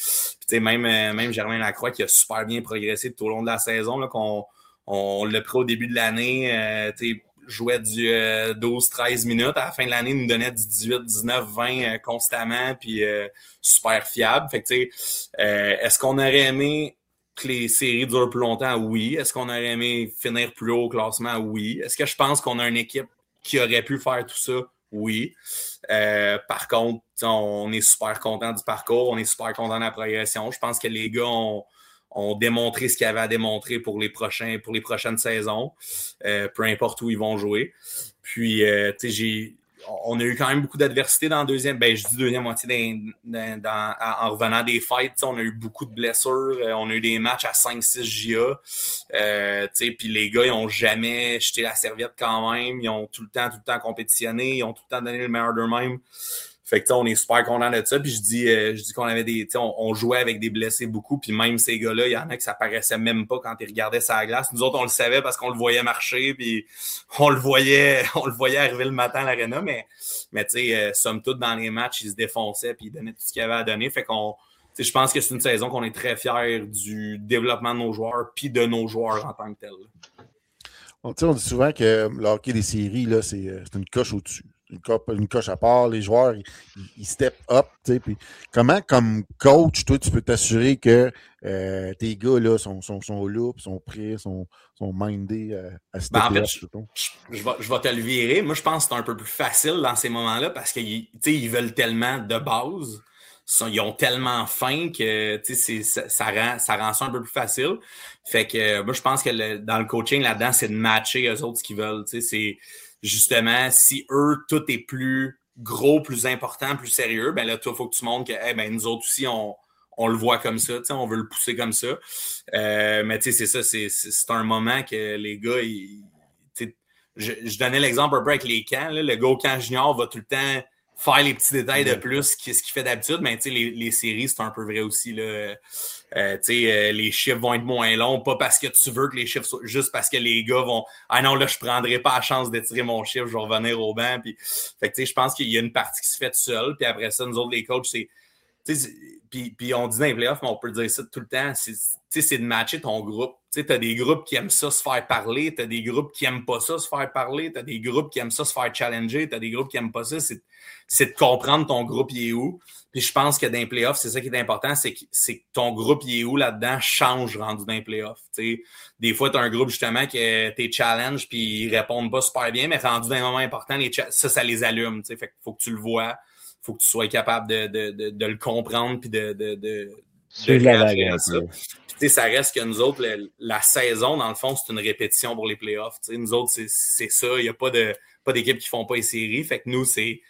Même Germain Lacroix qui a super bien progressé tout au long de la saison, là, on l'a pris au début de l'année, jouait du 12-13 minutes. À la fin de l'année, il nous donnait du 18, 19, 20 constamment, puis super fiable. Fait que, est-ce qu'on aurait aimé que les séries durent plus longtemps? Oui. Est-ce qu'on aurait aimé finir plus haut au classement? Oui. Est-ce que je pense qu'on a une équipe qui aurait pu faire tout ça? Oui. Par contre, on est super content du parcours, on est super content de la progression. Je pense que les gars ont démontré ce qu'ils avaient à démontrer pour les prochaines saisons, peu importe où ils vont jouer. Puis, on a eu quand même beaucoup d'adversité dans la deuxième moitié en revenant des fights. On a eu beaucoup de blessures. On a eu des matchs à 5-6 GA. Puis les gars, ils n'ont jamais jeté la serviette quand même. Ils ont tout le temps compétitionné. Ils ont tout le temps donné le meilleur d'eux-mêmes. Fait que on est super content de ça. Puis je dis qu'on avait on jouait avec des blessés beaucoup. Puis même ces gars-là, il y en a que ça paraissait même pas quand ils regardaient sa glace. Nous autres, on le savait parce qu'on le voyait marcher. Puis on le voyait arriver le matin à l'aréna. Mais somme toute, dans les matchs, il se défonçait puis il donnait tout ce qu'il avait à donner. Fait qu'on, je pense que c'est une saison qu'on est très fiers du développement de nos joueurs puis de nos joueurs en tant que tels. On dit souvent que le hockey des séries, là, c'est une coche au-dessus. Une coche à part, les joueurs, ils step up. Puis comment, comme coach, toi, tu peux t'assurer que tes gars là, sont là, sont prêts, sont mindés à step up? En fait, je vais te le virer. Moi, je pense que c'est un peu plus facile dans ces moments-là parce qu'ils veulent tellement de base ils ont tellement faim que ça rend ça un peu plus facile. Fait que moi, je pense que dans le coaching là-dedans, c'est de matcher eux autres ce qu'ils veulent. C'est justement, si eux, tout est plus gros, plus important, plus sérieux, ben là, toi, il faut que tu montres que ben, nous autres aussi, on le voit comme ça, on veut le pousser comme ça. Mais c'est ça, c'est un moment que les gars, je donnais l'exemple un peu avec les camps. Là, le gars au camp junior va tout le temps faire les petits détails de plus que ce qu'il fait d'habitude. Mais les séries, c'est un peu vrai aussi. Là. Les chiffres vont être moins longs, pas parce que tu veux que les chiffres soient, juste parce que les gars vont « Ah non, là, je prendrai pas la chance d'étirer mon chiffre, je vais revenir au banc. » Fait que je pense qu'il y a une partie qui se fait tout seul. Puis après ça, nous autres, les coachs, c'est puis on dit dans les playoffs, mais on peut dire ça tout le temps, c'est de matcher ton groupe. Tu as des groupes qui aiment ça se faire parler, tu as des groupes qui n'aiment pas ça se faire parler, tu as des groupes qui aiment ça se faire challenger, tu as des groupes qui n'aiment pas ça. C'est de comprendre ton groupe, il est où. Puis je pense que dans les playoffs, c'est ça qui est important, c'est que ton groupe, il est où là-dedans, change rendu dans les playoffs. Des fois, tu as un groupe justement que t'es challenge puis ils répondent pas super bien, mais rendu dans un moment important, ça les allume. Fait qu'il faut que tu le vois. Faut que tu sois capable de le comprendre puis de réagir à ça. Puis, ça reste que nous autres, la saison, dans le fond, c'est une répétition pour les playoffs. Nous autres, c'est ça. Il n'y a pas d'équipe qui ne font pas les séries. Fait que nous,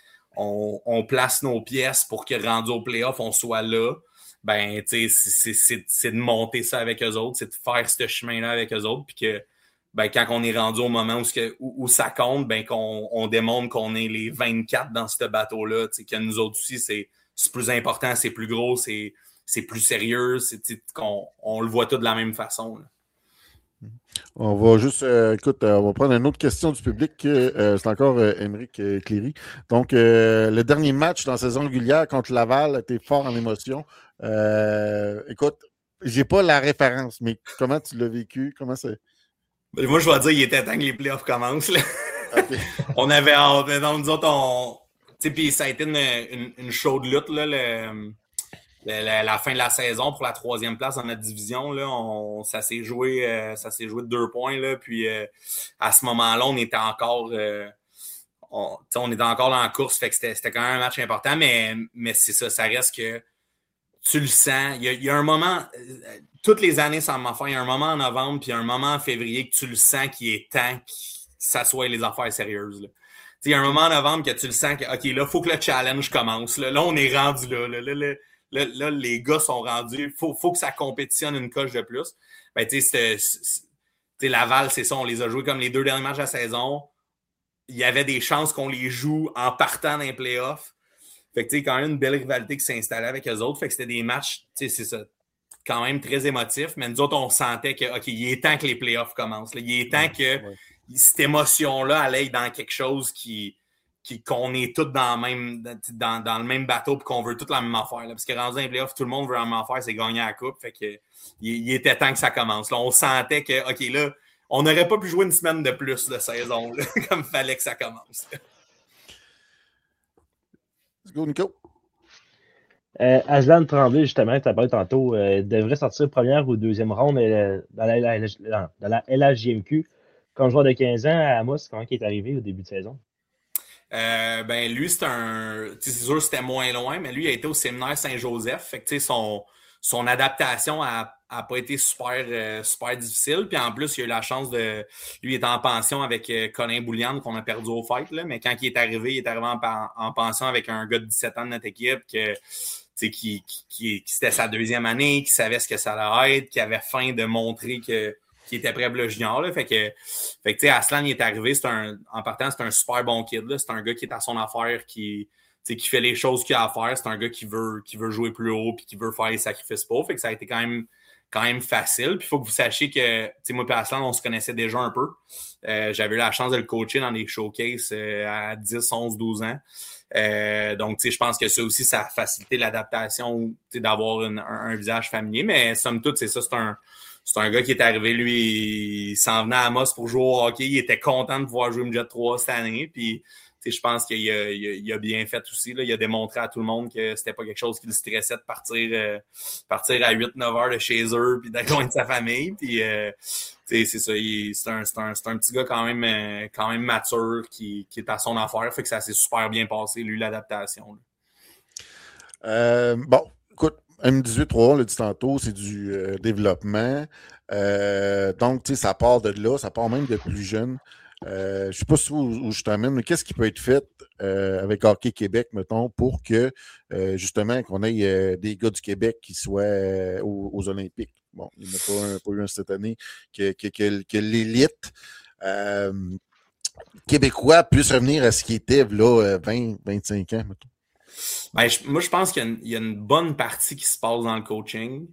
on place nos pièces pour que rendu aux playoffs, on soit là. Ben, c'est de monter ça avec eux autres, c'est de faire ce chemin-là avec eux autres, puis que ben, quand on est rendu au moment où ça compte, ben, qu'on démontre qu'on est les 24 dans ce bateau-là, que nous autres aussi, c'est plus important, c'est plus gros, c'est plus sérieux, qu'on le voit tout de la même façon. Là. On va juste, écoute, on va prendre une autre question du public. C'est encore Émeric Cléry. Donc, le dernier match dans la saison régulière contre Laval était fort en émotion. Écoute, j'ai pas la référence, mais comment tu l'as vécu? Comment c'est? Moi, je vais dire, il était temps que les playoffs commencent. Là. Okay. On avait hâte. Donc, nous autres, puis ça a été une chaude lutte, là, la fin de la saison pour la 3e place dans notre division. Là, ça s'est joué de 2 points. Là, puis à ce moment-là, on était encore on était encore dans la course. Fait que c'était quand même un match important, mais c'est ça, ça reste que tu le sens. Il y a un moment, toutes les années, ça m'en fait. Il y a un moment en novembre puis un moment en février que tu le sens qu'il est temps que ça soit les affaires sérieuses. Là. Il y a un moment en novembre que tu le sens que, OK, là, il faut que le challenge commence. Là, on est rendu là. Là, les gars sont rendus. Faut que ça compétitionne une coche de plus. Ben, Laval, c'est ça. On les a joués comme les 2 derniers matchs de la saison. Il y avait des chances qu'on les joue en partant dans les playoffs. Fait que, quand même, une belle rivalité qui s'est installée avec eux autres. Fait que c'était des matchs, c'est ça, quand même très émotifs. Mais nous autres, on sentait que, OK, il est temps que les playoffs commencent. Là. Il est temps que cette émotion-là allait dans quelque chose qu'on est tous dans le même bateau et qu'on veut toute la même affaire. Là. Parce que rendu dans les playoffs, tout le monde veut la même affaire, c'est gagner la coupe. Fait que il était temps que ça commence. Là, on sentait que, OK, là, on n'aurait pas pu jouer une semaine de plus de saison, là, comme il fallait que ça commence. Let's go, Nico. Aslan Tremblay, justement, tu as parlé tantôt, devrait sortir première ou deuxième ronde dans la LHJMQ. Comme joueur de 15 ans, à Amos, comment il est arrivé au début de saison? Ben lui, c'est sûr que c'était moins loin, mais lui, il a été au séminaire Saint-Joseph. Fait que son adaptation a pas été super difficile. Puis en plus, il a eu la chance de. Lui, il était en pension avec Colin Bouliane qu'on a perdu au fight. Là, mais quand il est arrivé en pension avec un gars de 17 ans de notre équipe qui c'était sa 2e année, qui savait ce que ça allait être, qui avait faim de montrer qu'il était prêt pour le junior. Là, fait que Aslan, il est arrivé, en partant, c'est un super bon kid. Là, c'est un gars qui est à son affaire, qui fait les choses qu'il a à faire. C'est un gars qui veut jouer plus haut puis qui veut faire les sacrifices pour. Fait que ça a été quand même facile. Puis il faut que vous sachiez que moi et Aslan, on se connaissait déjà un peu. J'avais eu la chance de le coacher dans des showcases à 10, 11, 12 ans. Donc, je pense que ça aussi, ça a facilité l'adaptation d'avoir un visage familier. Mais somme toute, c'est ça, c'est un gars qui est arrivé, lui, il s'en venait à Amos pour jouer au hockey. Il était content de pouvoir jouer Midget 3 cette année. Puis, je pense qu'il a bien fait aussi. Là. Il a démontré à tout le monde que c'était pas quelque chose qui le stressait de partir à 8-9 heures de chez eux puis d'être loin de sa famille. Puis, c'est ça. C'est un petit gars quand même mature qui est à son affaire. Fait que ça s'est super bien passé, lui, l'adaptation. Bon, écoute, M18-3, on l'a dit tantôt, c'est du développement. Donc, tu sais, ça part de là, ça part même de plus jeune. Je ne sais pas où je t'amène, mais qu'est-ce qui peut être fait avec Hockey Québec, mettons, pour que, justement, qu'on ait des gars du Québec qui soient aux Olympiques? Bon, il n'y en a pas eu un cette année, que l'élite québécois puisse revenir à ce qui était là 20-25 ans, mettons. Ben, moi, je pense qu'il y a une bonne partie qui se passe dans le coaching.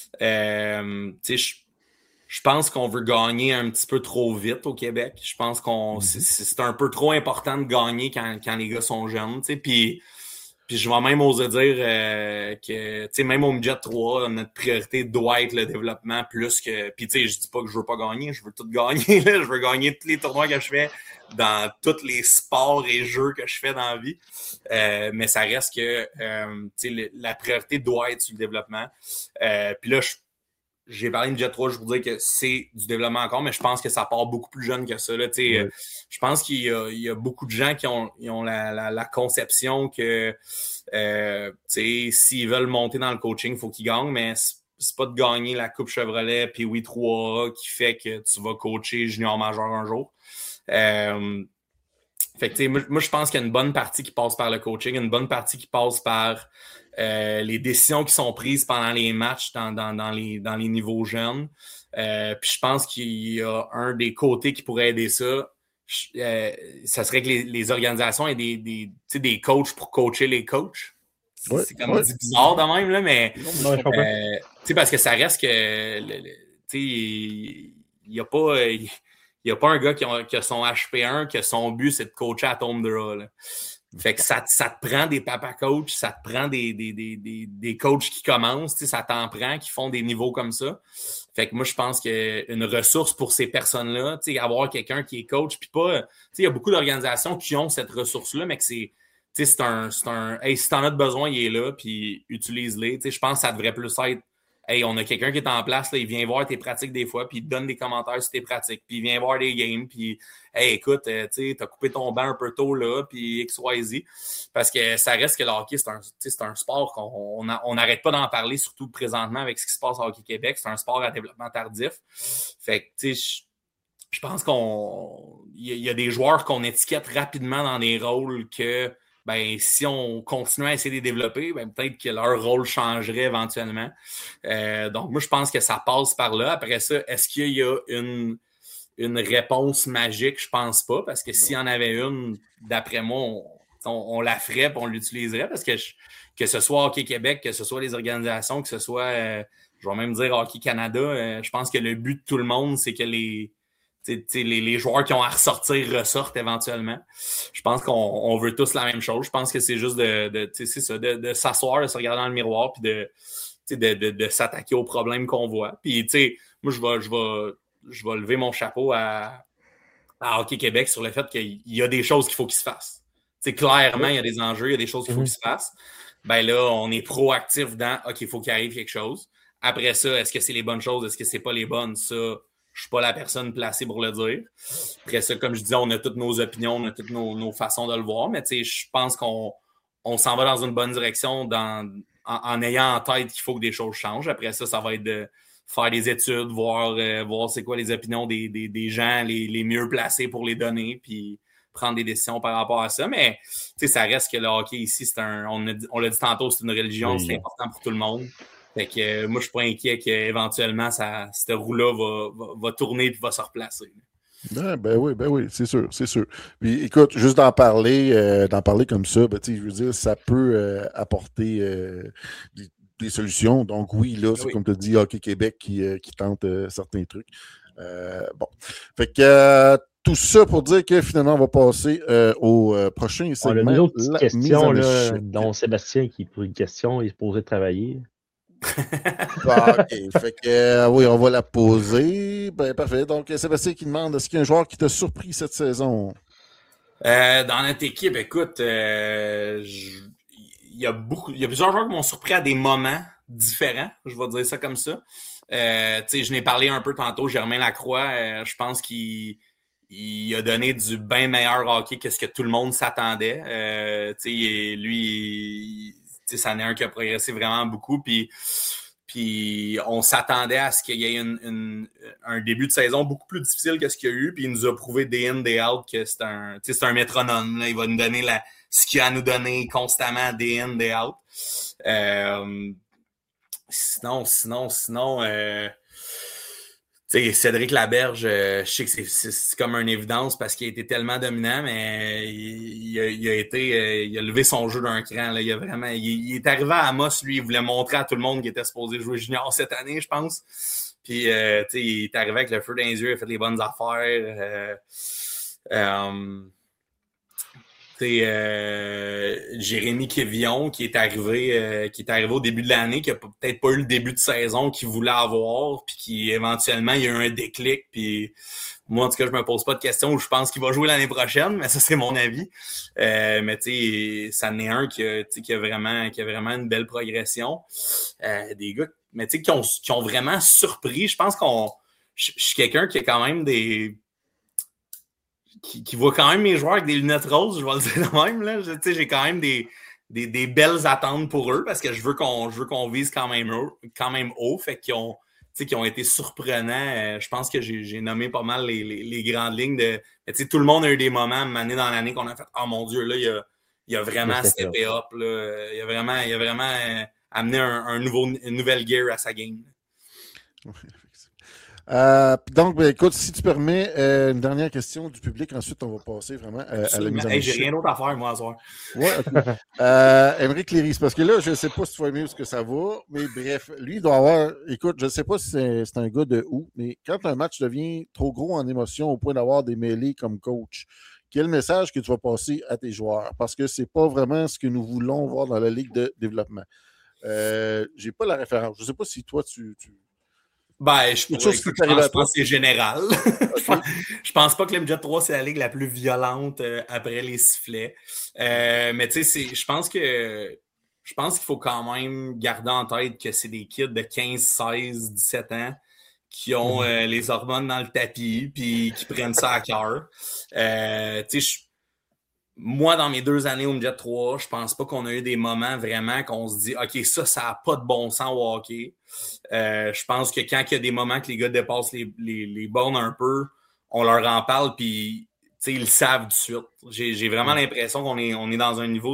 Je pense qu'on veut gagner un petit peu trop vite au Québec. Je pense c'est un peu trop important de gagner quand les gars sont jeunes. Puis je vais même oser dire que même au midget 3, notre priorité doit être le développement plus que. Puis je dis pas que je veux pas gagner, je veux tout gagner. Là. Je veux gagner tous les tournois que je fais dans tous les sports et jeux que je fais dans la vie. Mais ça reste que la priorité doit être sur le développement. Puis là, j'ai parlé de Jet 3, je vous dis que c'est du développement encore, mais je pense que ça part beaucoup plus jeune que ça. Là, ouais. Je pense qu'il y a beaucoup de gens qui ont la conception que s'ils veulent monter dans le coaching, il faut qu'ils gagnent, mais c'est pas de gagner la Coupe Chevrolet puis oui 3A qui fait que tu vas coacher junior majeur un jour. Fait que, moi, je pense qu'il y a une bonne partie qui passe par le coaching, une bonne partie qui passe par les décisions qui sont prises pendant les matchs dans les niveaux jeunes. Puis je pense qu'il y a un des côtés qui pourrait aider ça. Ça serait que les organisations aient des coachs pour coacher les coachs. C'est comme dit bizarre de même, là, mais parce que ça reste que il n'y a pas. Il n'y a pas un gars qui a son HP1 que son but, c'est de coacher à Tundra. Là. Fait que ça te prend des papa coachs, ça te prend des coachs qui commencent, ça t'en prend, qui font des niveaux comme ça. Fait que moi, je pense qu'une ressource pour ces personnes-là, avoir quelqu'un qui est coach, puis pas... Il y a beaucoup d'organisations qui ont cette ressource-là, mais que c'est un hey, si t'en as besoin, il est là, puis utilise-les. Je pense que ça devrait plus être hey, on a quelqu'un qui est en place, là, il vient voir tes pratiques des fois, puis il te donne des commentaires sur tes pratiques, puis il vient voir des games, puis hey, écoute, t'as coupé ton banc un peu tôt là, puis XYZ. Parce que ça reste que le hockey, c'est un sport qu'on n'arrête pas d'en parler, surtout présentement avec ce qui se passe au Hockey Québec. C'est un sport à développement tardif. Fait que, tu sais, je pense il y a des joueurs qu'on étiquette rapidement dans des rôles que ben, si on continuait à essayer de les développer, ben, peut-être que leur rôle changerait éventuellement. Donc, moi, je pense que ça passe par là. Après ça, est-ce qu'il y a une réponse magique? Je pense pas, parce que s'il y en avait une, d'après moi, on la ferait et on l'utiliserait, parce que ce soit Hockey Québec, que ce soit les organisations, que ce soit, je vais même dire Hockey Canada, je pense que le but de tout le monde, c'est que les joueurs qui ont à ressortent éventuellement. Je pense qu'on veut tous la même chose. Je pense que c'est juste de s'asseoir, de se regarder dans le miroir puis de s'attaquer aux problèmes qu'on voit. Puis, moi, je vais lever mon chapeau à Hockey Québec sur le fait qu'il y a des choses qu'il faut qu'ils se fassent. Clairement, il y a des enjeux, il y a des choses qu'il faut qu'ils se fassent. Ben là, on est proactif dans OK, il faut qu'il arrive quelque chose. Après ça, est-ce que c'est les bonnes choses? Est-ce que c'est pas les bonnes? Ça, je suis pas la personne placée pour le dire. Après ça, comme je disais, on a toutes nos opinions, on a toutes nos façons de le voir, mais je pense qu'on s'en va dans une bonne direction en ayant en tête qu'il faut que des choses changent. Après ça, ça va être de faire des études, voir c'est quoi les opinions des gens les mieux placés pour les donner, puis prendre des décisions par rapport à ça. Mais ça reste que le hockey ici, on l'a dit tantôt, c'est une religion, c'est important pour tout le monde. Fait que moi, je suis pas inquiet qu'éventuellement, cette roue-là va tourner et va se replacer. Ben oui, c'est sûr. Puis écoute, juste d'en parler comme ça, je veux dire, ça peut apporter des solutions. Donc oui, là, c'est comme tu as dit, Hockey Québec qui tente certains trucs. Bon. Fait que tout ça pour dire que finalement, on va passer au prochain segment. On a une autre petite question, là, dont Sébastien qui pose une question, il est supposé travailler. OK. Fait que oui, on va la poser. Ben, parfait. Donc, Sébastien qui demande est-ce qu'il y a un joueur qui t'a surpris cette saison? Dans notre équipe, écoute, il y a plusieurs joueurs qui m'ont surpris à des moments différents, je vais dire ça comme ça. Je n'ai parlé un peu tantôt, Germain Lacroix, je pense qu'il a donné du bien meilleur hockey que ce que tout le monde s'attendait. Lui, ça en est un qui a progressé vraiment beaucoup. Puis on s'attendait à ce qu'il y ait un début de saison beaucoup plus difficile que ce qu'il y a eu. Puis il nous a prouvé day in, day out que c'est un métronome. Là. Il va nous donner ce qu'il a à nous donner constamment day in, day out. Sinon, Cédric Laberge, je sais que c'est comme une évidence parce qu'il a été tellement dominant, mais il a levé son jeu d'un cran. Là. Il est arrivé à Amos, lui, il voulait montrer à tout le monde qu'il était supposé jouer junior cette année, je pense. Puis, il est arrivé avec le feu dans les yeux, il a fait les bonnes affaires. Jérémy Quévillon qui est arrivé au début de l'année, qui a peut-être pas eu le début de saison qu'il voulait avoir, puis qui éventuellement il y a eu un déclic, puis moi en tout cas je me pose pas de questions, je pense qu'il va jouer l'année prochaine, mais ça c'est mon avis. Mais tu sais, ça en est un qui a vraiment une belle progression. Des gars, mais tu sais, qui ont vraiment surpris. Je pense je suis quelqu'un qui a quand même qui voit quand même mes joueurs avec des lunettes roses, je vais le dire de même. Là. J'ai quand même des belles attentes pour eux parce que je veux qu'on vise quand même haut. Fait qu'ils ont été surprenants. Je pense que j'ai nommé pas mal les grandes lignes. Tout le monde a eu des moments, une année dans l'année, qu'on a fait « Oh mon Dieu, là, il a vraiment steppé up. Là. Il a vraiment amené une nouvelle gear à sa game. » Donc, écoute, si tu permets, une dernière question du public, ensuite on va passer vraiment à la mise en J'ai rien d'autre à faire, moi, à soir. Ouais, okay. Émeric Léris, parce que là, je ne sais pas si tu vois mieux ce que ça va, mais bref, lui, il doit avoir. Écoute, je ne sais pas si c'est un gars de où, mais quand un match devient trop gros en émotion au point d'avoir des mêlées comme coach, quel message que tu vas passer à tes joueurs? Parce que ce n'est pas vraiment ce que nous voulons voir dans la Ligue de développement. Je n'ai pas la référence. Je ne sais pas si toi, je pense que c'est général. Okay. Je pense pas que le Midget 3, c'est la ligue la plus violente après les sifflets. Mais tu sais, je pense qu'il faut quand même garder en tête que c'est des kids de 15, 16, 17 ans qui ont les hormones dans le tapis puis qui prennent ça à cœur. Tu sais, moi, dans mes 2 années au Midget 3, je pense pas qu'on a eu des moments vraiment qu'on se dit « OK, ça n'a pas de bon sens au hockey. » Je pense que quand il y a des moments que les gars dépassent les bornes un peu, on leur en parle puis ils le savent tout de suite. J'ai vraiment l'impression qu'on est dans un niveau où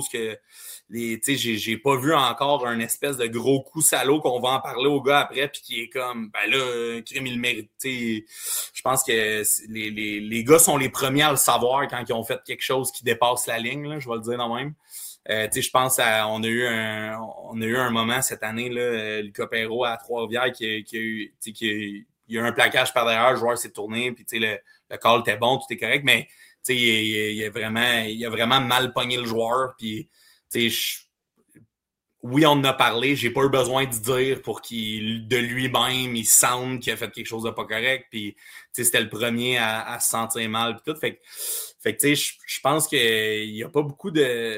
j'ai pas vu encore un espèce de gros coup salaud qu'on va en parler aux gars après puis qui est comme ben là, crime, il le mérite. Je pense que les gars sont les premiers à le savoir quand ils ont fait quelque chose qui dépasse la ligne, là, je vais le dire de même. Je pense on a eu un moment cette année, là, Lucas Perrault à Trois-Rivières qui a eu un plaquage par derrière, le joueur s'est tourné, puis le call était bon, tout est correct, mais il a vraiment mal pogné le joueur, puis oui, on en a parlé, j'ai pas eu besoin de dire pour qu'il, de lui-même, il sente qu'il a fait quelque chose de pas correct, puis c'était le premier à se sentir mal, puis tout, fait que je pense qu'il y a pas beaucoup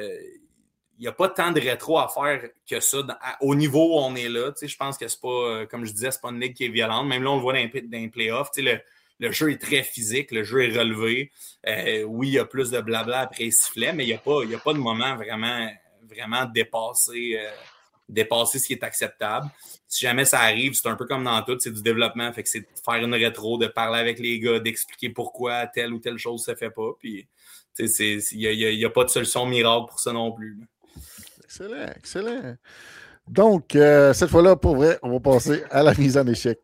il n'y a pas tant de rétro à faire que ça au niveau où on est là. Je pense que c'est pas, comme je disais, c'est pas une ligue qui est violente. Même là, on le voit dans les playoffs. Le jeu est très physique, le jeu est relevé. Oui, il y a plus de blabla après les sifflets, mais il n'y a pas de moment vraiment dépasser ce qui est acceptable. Si jamais ça arrive, c'est un peu comme dans tout, c'est du développement. Fait que c'est de faire une rétro, de parler avec les gars, d'expliquer pourquoi telle ou telle chose ne se fait pas. Puis, il n'y a pas de solution miracle pour ça non plus. Là. Excellent, excellent. Donc, cette fois-là, pour vrai, on va passer à la mise en échec.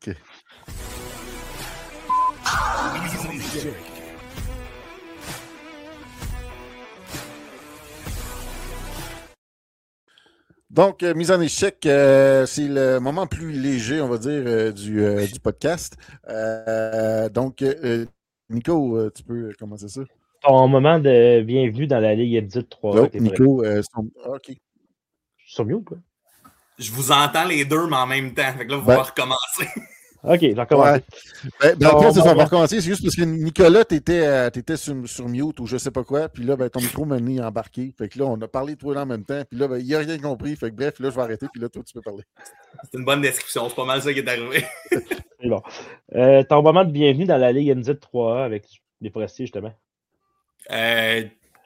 Donc, mise en échec, c'est le moment plus léger, on va dire, du podcast. Donc, Nico, tu peux commencer ça? Ton moment de bienvenue dans la Ligue Edit 3. Oh, Nico, OK. Je suis sur mute, quoi. Je vous entends les deux, mais en même temps. Fait que là, vous va recommencer. OK, j'ai recommencé. Ouais. On va recommencer. C'est juste parce que Nicolas, t'étais sur mute ou je sais pas quoi. Puis là, ton micro m'a mis embarqué. Fait que là, on a parlé toi en même temps. Puis là, il n'a rien compris. Fait que bref, là, je vais arrêter. Puis là, toi, tu peux parler. C'est une bonne description. C'est pas mal ça qui est arrivé. C'est bon. Ton moment de bienvenue dans la Ligue NZ 3A avec les Forestiers, justement.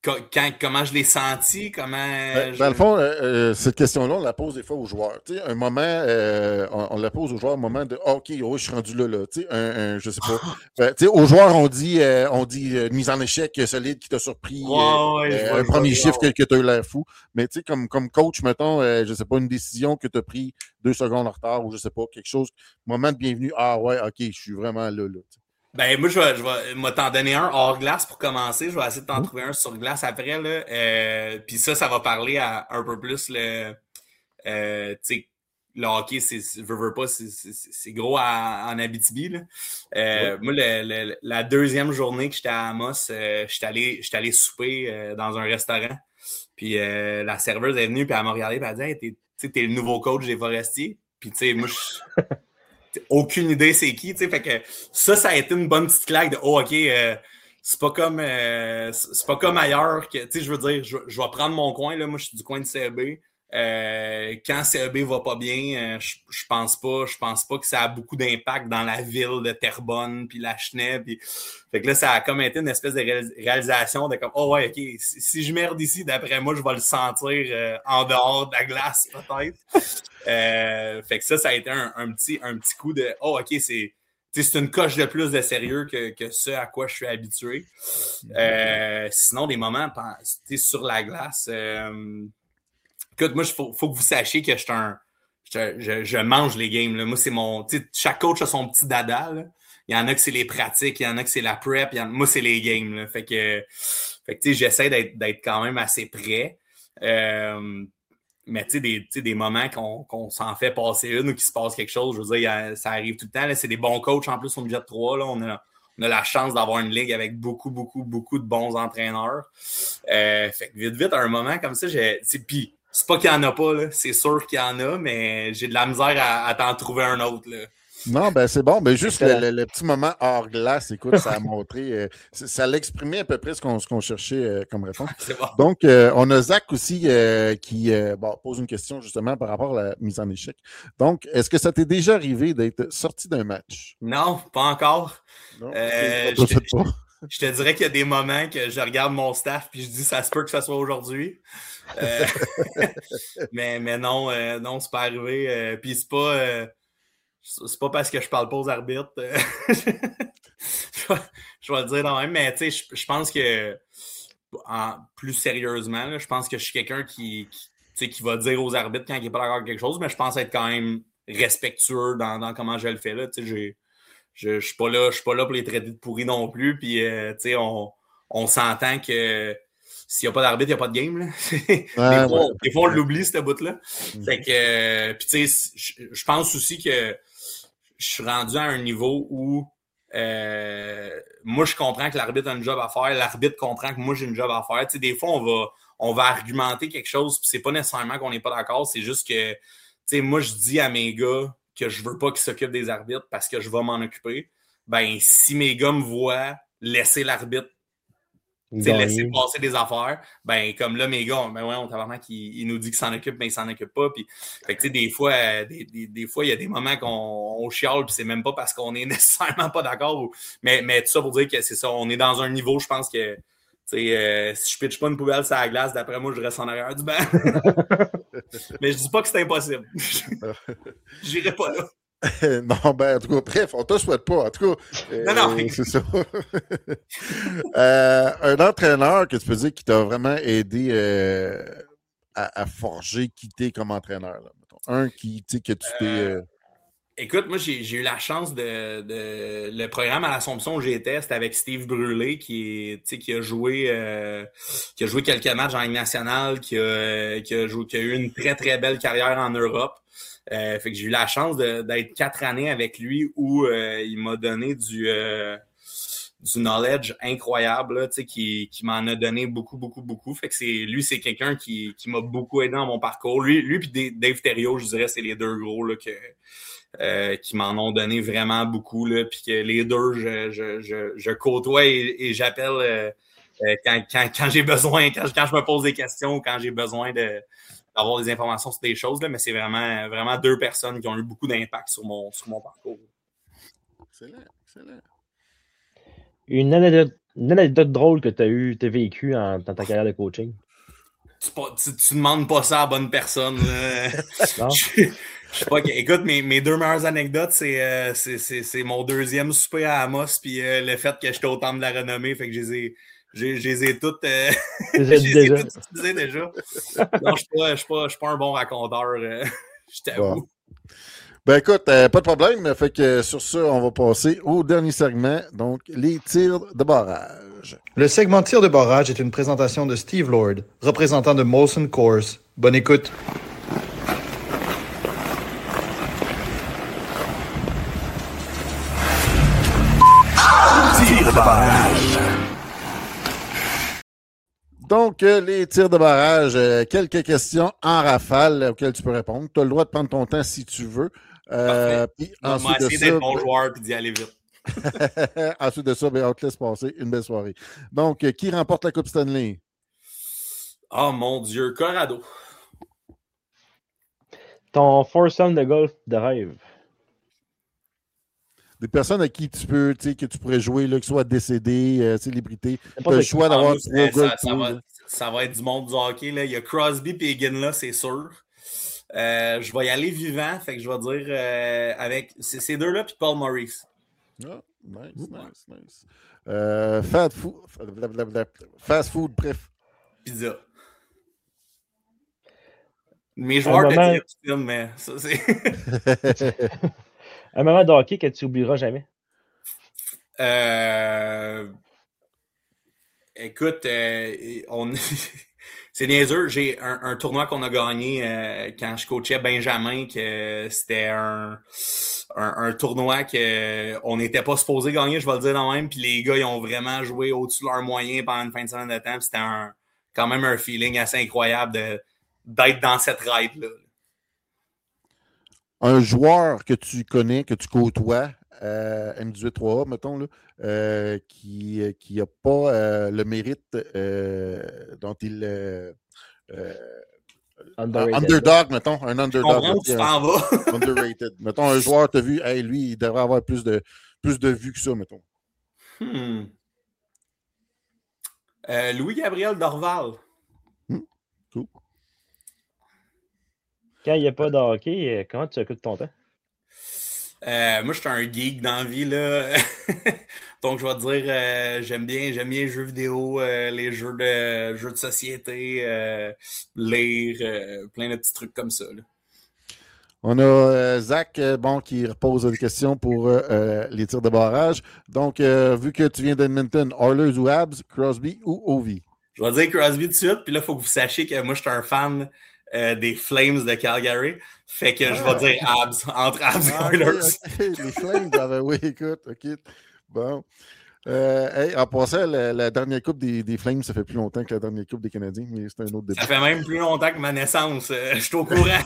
comment je l'ai senti, comment... Dans le fond, cette question-là, on la pose des fois aux joueurs. Tu sais, un moment, on la pose aux joueurs au moment de OK, oh, je suis rendu là. Tu sais, je sais pas. Tu sais, aux joueurs, on dit mise en échec solide qui t'a surpris, un premier chiffre que tu as eu l'air fou. Mais tu sais, comme coach, mettons, je sais pas, une décision que tu as pris 2 secondes en retard ou je sais pas, quelque chose, moment de bienvenue, ah ouais, OK, je suis vraiment là. Ben, moi, je vais t'en donner un hors glace pour commencer. Je vais essayer de t'en trouver un sur glace après, là. Puis ça va parler à un peu plus tu sais, le hockey, veux pas, c'est gros en Abitibi, là. Moi, la deuxième journée que j'étais à Amos, j'étais allé souper dans un restaurant. Puis la serveuse est venue, puis elle m'a regardé, puis elle a dit hey, t'es le nouveau coach des Forestiers. Puis tu sais, moi, aucune idée c'est qui, tu sais, fait que ça a été une bonne petite claque de OK, c'est pas comme ailleurs que, tu sais, je veux dire, je vais prendre mon coin, là, moi je suis du coin de CEB. Quand CEB va pas bien, je pense pas que ça a beaucoup d'impact dans la ville de Terrebonne puis Lachenay, puis fait que là ça a comme été une espèce de réalisation de comme oh ouais OK, si je merde ici, d'après moi je vais le sentir en dehors de la glace peut-être. Fait que ça a été un petit coup de oh OK, c'est une coche de plus de sérieux que ce à quoi je suis habitué. Sinon des moments sur la glace, écoute, moi, il faut que vous sachiez que je mange les games. Là. Moi, c'est chaque coach a son petit dada. Là. Il y en a que c'est les pratiques, il y en a que c'est la prep. Moi, c'est les games. Là. Fait que j'essaie d'être quand même assez prêt. Mais des moments qu'on s'en fait passer une ou qu'il se passe quelque chose, je veux dire, ça arrive tout le temps. Là. C'est des bons coachs en plus au budget 3. Là. On a la chance d'avoir une ligue avec beaucoup de bons entraîneurs. Fait que vite, à un moment comme ça, puis c'est pas qu'il y en a pas, là. C'est sûr qu'il y en a, mais j'ai de la misère à t'en trouver un autre. Là. Non, ben c'est bon. Ben juste le petit moment hors glace, écoute, ça a montré, ça l'exprimait à peu près ce qu'on cherchait comme réponse. C'est bon. Donc, on a Zach aussi qui pose une question justement par rapport à la mise en échec. Donc, est-ce que ça t'est déjà arrivé d'être sorti d'un match? Non, pas encore. Non, je te dirais qu'il y a des moments que je regarde mon staff puis je dis ça se peut que ça soit aujourd'hui. mais non, c'est pas arrivé. Puis c'est pas parce que je parle pas aux arbitres. Je vais le dire quand même, mais tu sais, je pense que plus sérieusement, là, je pense que je suis quelqu'un qui va dire aux arbitres quand il n'est pas d'accord avec quelque chose, mais je pense être quand même respectueux dans comment je le fais. Là. Je suis pas là pour les traiter de pourris non plus. Puis on s'entend que s'il n'y a pas d'arbitre, il n'y a pas de game. Là. Des fois, on l'oublie, cette bout-là. Fait que, puis tu sais, je pense aussi que je suis rendu à un niveau où moi, je comprends que l'arbitre a une job à faire. L'arbitre comprend que moi, j'ai une job à faire. Tu sais, des fois, on va argumenter quelque chose, puis c'est pas nécessairement qu'on n'est pas d'accord. C'est juste que, tu sais, moi, je dis à mes gars que je veux pas qu'ils s'occupent des arbitres parce que je vais m'en occuper. Ben, si mes gars me voient laisser l'arbitre laisser passer des affaires, ben comme là, mes gars, ben ouais, on tabarnak il nous dit qu'il s'en occupe, mais il s'en occupe pas. Puis, fait que, des fois, il y a des moments qu'on chiale, puis c'est même pas parce qu'on est nécessairement pas d'accord. Mais tout ça pour dire que c'est ça, on est dans un niveau, je pense que si je pitche pas une poubelle sur la glace, d'après moi, je reste en arrière du banc. Mais je dis pas que c'est impossible. J'irai pas là. Non, ben, en tout cas, bref, on te souhaite pas. En tout cas, non. C'est ça. Un entraîneur que tu peux dire qui t'a vraiment aidé à forger, qui t'es comme entraîneur. Là, un qui, tu sais, que tu t'es... Écoute, moi, j'ai eu la chance de le programme à l'Assomption où j'étais, c'était avec Steve Brûlé qui a joué quelques matchs en Ligue nationale, qui a eu une très, très belle carrière en Europe. Fait que j'ai eu la chance d'être 4 années avec lui où il m'a donné du knowledge incroyable, là, qui m'en a donné beaucoup. Fait que c'est quelqu'un qui m'a beaucoup aidé dans mon parcours. Lui puis Dave Thériault, je dirais, c'est les deux gros là, qui m'en ont donné vraiment beaucoup. Là, puis que les deux, je côtoie et j'appelle quand j'ai besoin, quand je me pose des questions, quand j'ai besoin d'avoir des informations sur des choses, là, mais c'est vraiment deux personnes qui ont eu beaucoup d'impact sur mon parcours. Excellent. Une Une anecdote drôle que tu as vécue dans ta carrière de coaching. Tu demandes pas ça à la bonne personne. Non? Je sais pas. Écoute, mes deux meilleures anecdotes, c'est mon deuxième souper à Amos, puis le fait que j'étais au Temple de la Renommée, fait que je les ai toutes utilisées déjà. Non, je suis pas un bon raconteur, je t'avoue. Bon. Ben écoute, pas de problème. Fait que sur ça, on va passer au dernier segment, donc les tirs de barrage. Le segment tir de barrage est une présentation de Steve Lord, représentant de Molson Coors. Bonne écoute. Tir de barrage. Donc, les tirs de barrage, quelques questions en rafale auxquelles tu peux répondre. Tu as le droit de prendre ton temps si tu veux. Puis ensuite de ça, d'être bon joueur et d'y aller vite. Ensuite de ça, ben, on te laisse passer une belle soirée. Donc, qui remporte la Coupe Stanley? Oh mon Dieu, Corrado. Ton foursome de golf de rêve. Des personnes à qui tu peux, tu sais, que tu pourrais jouer, là, que ce soit décédé, célébrité. Tu as le choix d'avoir ça va être du monde du hockey. Là. Il y a Crosby et Higgin là, c'est sûr. Je vais y aller vivant, fait que je vais dire avec ces deux-là puis Paul Maurice. Oh, nice. Fast food, bref. Pizza. Mes joueurs te disent mais ça c'est. Un moment de hockey que tu oublieras jamais. Écoute, c'est niaiseux. J'ai un tournoi qu'on a gagné quand je coachais Benjamin, que c'était un tournoi qu'on n'était pas supposé gagner, je vais le dire dans même. Puis les gars, ils ont vraiment joué au-dessus de leurs moyens pendant une fin de semaine de temps. C'était quand même un feeling assez incroyable d'être dans cette ride-là. Un joueur que tu connais, que tu côtoies, M18-3A, mettons, là, qui n'a pas le mérite dont il... underdog, mettons, un underdog. Je comprends où tu t'en vas. Underrated. Mettons, un joueur, tu as vu, hey, lui, il devrait avoir plus de vues que ça, mettons. Louis-Gabriel Dorval. Cool. Quand il n'y a pas de hockey, comment tu occupes ton temps? Moi, je suis un geek dans la vie, là. Donc, je vais te dire, j'aime bien les jeux vidéo, les jeux de société, lire, plein de petits trucs comme ça, là. On a Zach, qui repose une question pour les tirs de barrage. Donc, vu que tu viens d'Edmonton, Oilers ou Habs, Crosby ou Ovi? Je vais dire Crosby tout de suite, puis là, il faut que vous sachiez que moi, je suis un fan des Flames de Calgary. Fait que je vais dire Habs, entre Habs et Oilers. Okay. Les Flames, oui, écoute, OK. Bon. En passant, la dernière coupe des Flames, ça fait plus longtemps que la dernière coupe des Canadiens, mais c'est un autre débat. Ça fait même plus longtemps que ma naissance. Je suis au courant.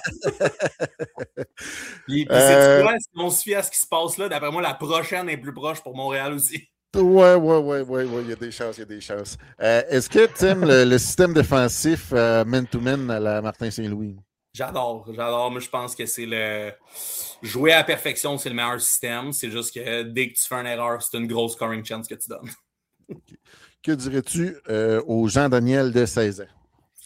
Puis c'est quoi, si on se fie à ce qui se passe là, d'après moi, la prochaine est plus proche pour Montréal aussi. Ouais, il y a des chances, Est-ce que tu aimes le système défensif man-to-man à la Martin Saint-Louis? J'adore. Moi, je pense que c'est jouer à la perfection, c'est le meilleur système. C'est juste que dès que tu fais une erreur, c'est une grosse scoring chance que tu donnes. Okay. Que dirais-tu aux Jean-Daniel de 16 ans?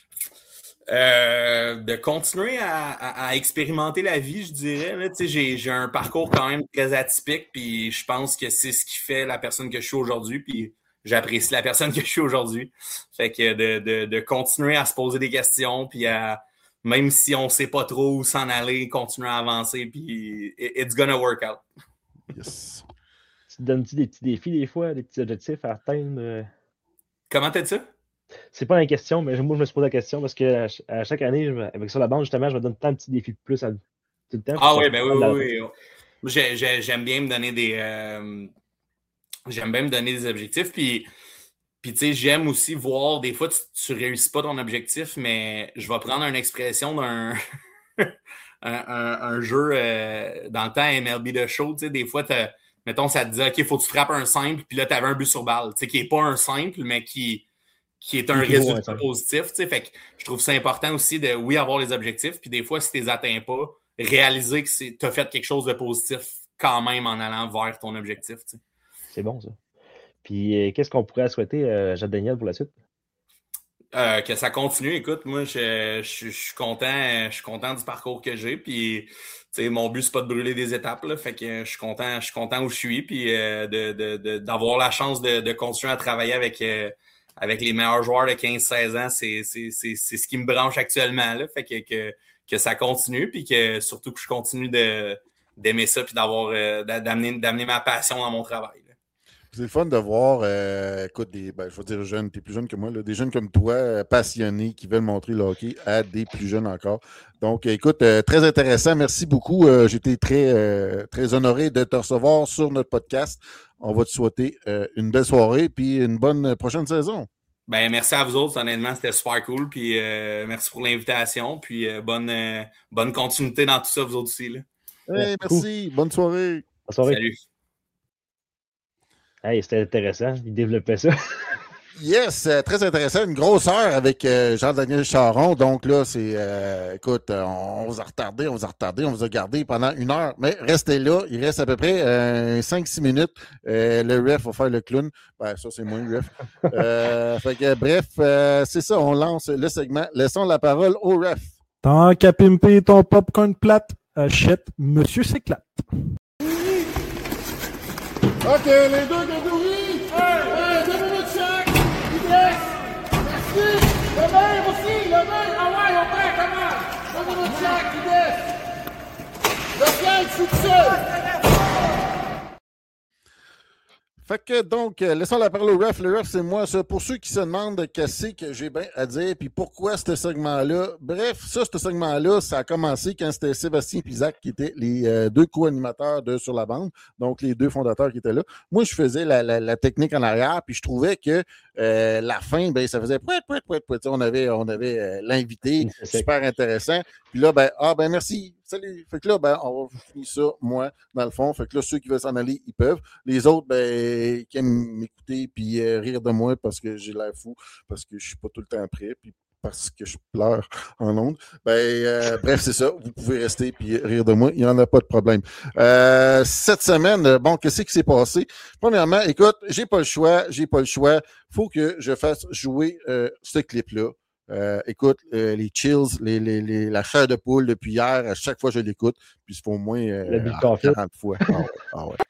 De continuer à expérimenter la vie, je dirais. Là, j'ai un parcours quand même très atypique, puis je pense que c'est ce qui fait la personne que je suis aujourd'hui, puis j'apprécie la personne que je suis aujourd'hui. Fait que de continuer à se poser des questions, puis même si on ne sait pas trop où s'en aller, continuer à avancer, puis it's gonna work out. Yes. Tu te donnes-tu des petits défis des fois, des petits objectifs à atteindre? Comment t'as dit ça? C'est pas une question, mais moi, je me suis posé la question parce que à chaque année, avec sur la bande, justement, je me donne tant de petits défis de plus tout le temps. Ah oui, ben oui. J'aime bien me donner des objectifs, puis tu sais, j'aime aussi voir, des fois, tu réussis pas ton objectif, mais je vais prendre une expression d'un un jeu dans le temps MLB The Show, tu sais, des fois, mettons, ça te dit, OK, il faut que tu frappes un simple, puis là, tu avais un but sur balle, tu sais, qui n'est pas un simple, mais qui est un résultat positif, tu sais, fait que je trouve ça important aussi de, oui, avoir les objectifs, puis des fois, si tu les atteins pas, réaliser que tu as fait quelque chose de positif quand même en allant vers ton objectif, tu sais. C'est bon, ça. Puis, qu'est-ce qu'on pourrait souhaiter à Jade Daniel pour la suite? Que ça continue. Écoute, moi, je suis content du parcours que j'ai. Puis, mon but, c'est pas de brûler des étapes. Là, fait que je suis content où je suis. Puis, d'avoir la chance de continuer à travailler avec les meilleurs joueurs de 15-16 ans, c'est ce qui me branche actuellement. Là, fait que ça continue. Puis que surtout que je continue d'aimer ça. Puis d'amener ma passion dans mon travail. Là. C'est le fun de voir, écoute, je vais dire jeunes, t'es plus jeune que moi, là, des jeunes comme toi, passionnés, qui veulent montrer le hockey à des plus jeunes encore. Donc, écoute, très intéressant. Merci beaucoup. J'étais très honoré de te recevoir sur notre podcast. On va te souhaiter une belle soirée puis une bonne prochaine saison. Ben, merci à vous autres. Honnêtement, c'était super cool. Puis, merci pour l'invitation. Puis, bonne continuité dans tout ça, vous autres aussi. Là. Hey, merci. Bonne soirée. Bonne soirée. Salut. Hey, c'était intéressant. Il développait ça. Yes, très intéressant. Une grosse heure avec Jean-Daniel Charron. Donc là, c'est, écoute, on vous a retardé, on vous a gardé pendant 1 heure. Mais restez là. Il reste à peu près 5-6 minutes. Le ref va faire le clown. Ben, ça, c'est moi, le ref. Fait que, bref, c'est ça. On lance le segment. Laissons la parole au ref. Tant qu'à pimper ton popcorn plate, achète Monsieur s'éclate. OK, les deux, oui! 2 minutes chaque! Yes! Merci! Le main aussi! Le main! Ah ouais, on fait, comment? 2 minutes chaque, yes! Le bien, je suis tout seul! Fait que donc, laissons la parole au ref. Le ref, c'est moi. Ça, pour ceux qui se demandent qu'est-ce que j'ai bien à dire, puis pourquoi ce segment-là. Bref, ce segment-là, ça a commencé quand c'était Sébastien et Zach qui étaient les 2 co-animateurs de Sur la bande, donc les 2 fondateurs qui étaient là. Moi, je faisais la technique en arrière, puis je trouvais que la fin, ben, ça faisait pouet. On avait l'invité, super intéressant. Puis là, ben merci, salut. Fait que là, ben, on va finir ça, moi, dans le fond. Fait que là, ceux qui veulent s'en aller, ils peuvent. Les autres, ben, qui aiment m'écouter puis rire de moi parce que j'ai l'air fou, parce que je suis pas tout le temps prêt, puis parce que je pleure en ondes. Bref, c'est ça. Vous pouvez rester puis rire de moi. Il n'y en a pas de problème. Cette semaine, bon, qu'est-ce qui s'est passé? Premièrement, écoute, j'ai pas le choix. Faut que je fasse jouer ce clip-là. Écoute, les chills, la chair de poule depuis hier, à chaque fois je l'écoute, puis c'est au moins 40 fois. Ah ouais.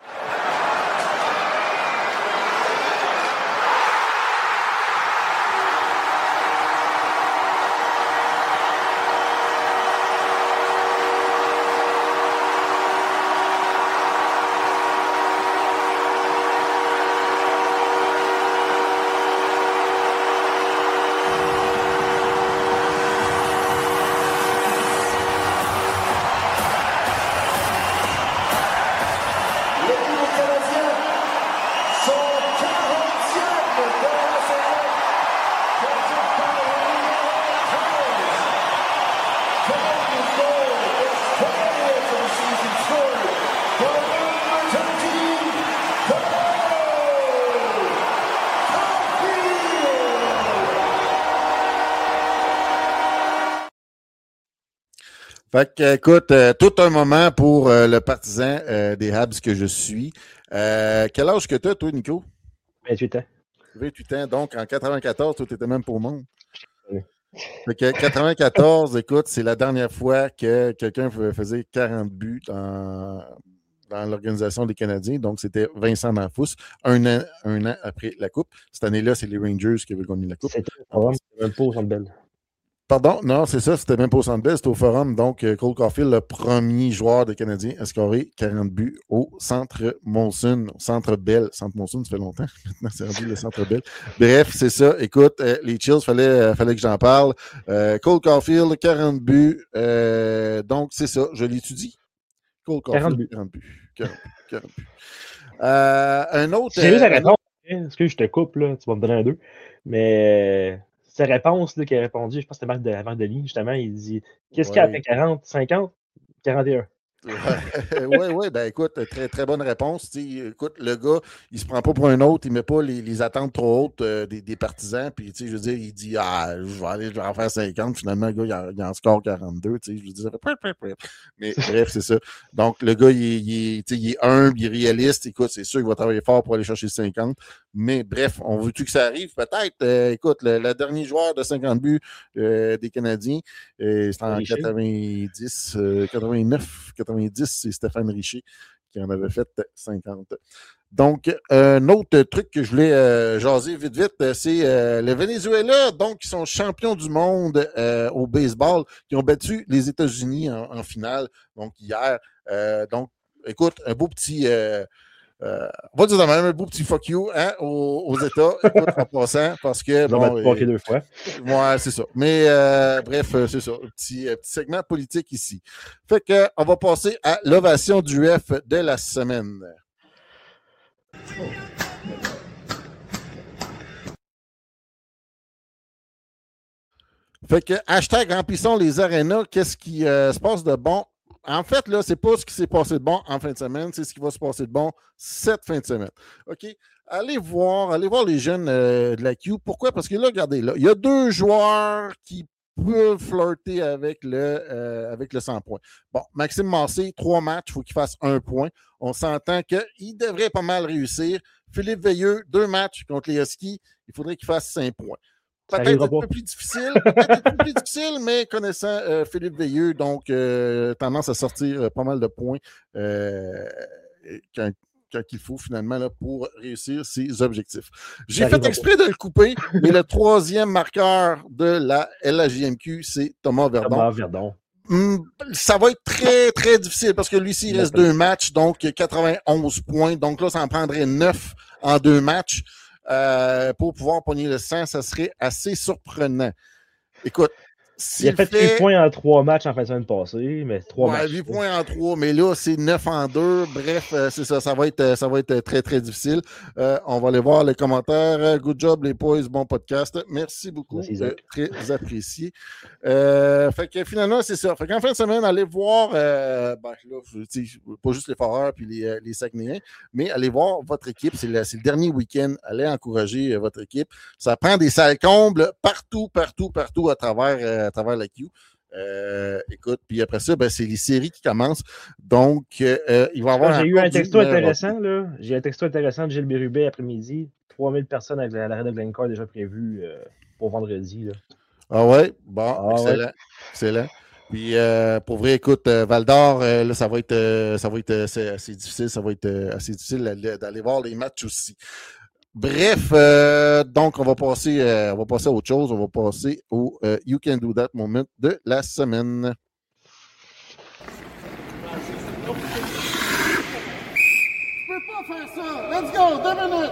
Fait que, écoute, tout un moment pour le partisan des Habs que je suis. Quel âge que tu as, toi, Nico? 28 ans. 28 ans. Donc, en 94, toi, tu n'étais même pas au monde. Oui. Fait que 94, écoute, c'est la dernière fois que quelqu'un faisait 40 buts dans l'organisation des Canadiens. Donc, c'était Vincent D'Anfous, un an après la Coupe. Cette année-là, c'est les Rangers qui avaient gagné la Coupe. C'était même pas au Centre Bell. Pardon, non, c'est ça, c'était même pas au Centre Bell, c'était au Forum. Donc, Cole Caulfield, le premier joueur des Canadiens à scorer 40 buts au Centre Molson, au Centre Bell. Centre Molson, ça fait longtemps. Maintenant, c'est rendu le Centre Bell. Bref, c'est ça. Écoute, les Chills, fallait que j'en parle. Cole Caulfield, 40 buts. Donc, c'est ça, je l'étudie. Cole Caulfield, 40 buts. 40 buts. Un autre... C'est juste la réponse. Est-ce que je te coupe, là? Tu vas me donner un 2. Mais... sa réponse qu'il a répondu, je pense que c'était Marc Denis, justement, il dit qu'est-ce qu'il a fait 40, 50, 41. Oui, ben écoute, très, très bonne réponse. Écoute, le gars, il se prend pas pour un autre, il met pas les attentes trop hautes des partisans. Puis, je veux dire, il dit je vais en faire 50. Finalement, le gars, il en score 42. Je veux dire, mais bref, c'est ça. Donc, le gars, il est humble, il est réaliste. Écoute, c'est sûr qu'il va travailler fort pour aller chercher 50. Mais bref, on veut-tu que ça arrive? Peut-être. Écoute, le dernier joueur de 50 buts des Canadiens, c'est en 90, 90, c'est Stéphane Richer qui en avait fait 50. Donc, un autre truc que je voulais jaser vite, c'est le Venezuela, donc, qui sont champions du monde au baseball, qui ont battu les États-Unis en finale, donc hier. Donc, écoute, un beau petit... on va dire de même, un beau petit fuck you aux États, écoute, en passant, parce que... Deux fois. Ouais, c'est ça. Mais bref, c'est ça. Un petit segment politique ici. Fait que on va passer à l'ovation du F de la semaine. Fait que hashtag remplissons les arénas, qu'est-ce qui se passe de bon? En fait, là, c'est pas ce qui s'est passé de bon en fin de semaine, c'est ce qui va se passer de bon cette fin de semaine. OK? Allez voir les jeunes de la Q. Pourquoi? Parce que là, regardez, là, il y a 2 joueurs qui peuvent flirter avec le 100 points. Bon, Maxime Massé, 3 matchs, il faut qu'il fasse 1 point. On s'entend qu'il devrait pas mal réussir. Philippe Veilleux, 2 matchs contre les Huskies, il faudrait qu'il fasse 5 points. Peut-être un peu plus difficile, mais connaissant Philippe Veilleux, donc tendance à sortir pas mal de points quand il faut finalement là, pour réussir ses objectifs. J'ai fait exprès de le couper, mais le 3e marqueur de la LHJMQ, c'est Thomas Verdon. Ça va être très, très difficile parce que lui, s'il reste 2 matchs, donc 91 points. Donc là, ça en prendrait 9 en 2 matchs. Pour pouvoir pogner le 100, ça serait assez surprenant. Écoute, il a fait 8 points en 3 matchs en fin de semaine passée, mais 3 matchs. 8 points en 3, mais là, c'est 9 en 2. Bref, c'est ça, ça va être très, très difficile. On va aller voir les commentaires. Good job, les boys, bon podcast. Merci beaucoup. Merci, très apprécié. Fait que finalement, c'est ça. Fait qu'en fin de semaine, allez voir, là, pas juste les Foreurs puis les Saguenayens, mais allez voir votre équipe. C'est le dernier week-end. Allez encourager votre équipe. Ça prend des salles combles partout à travers la Q. Écoute, puis après ça, c'est les séries qui commencent. Donc, il va y avoir... J'ai eu un texto intéressant, là. J'ai un texto intéressant de Gilles Bérubé après-midi. 3000 personnes avec l'arrêt de Glencore déjà prévu pour vendredi. Là. Ah ouais? Bon, excellent. Puis, pour vrai, écoute, Val-d'Or, là, ça va être assez difficile. Ça va être assez difficile d'aller voir les matchs aussi. Bref, donc on va passer à autre chose. On va passer au You Can Do That moment de la semaine. Je peux pas faire ça. Let's go, 2 minutes.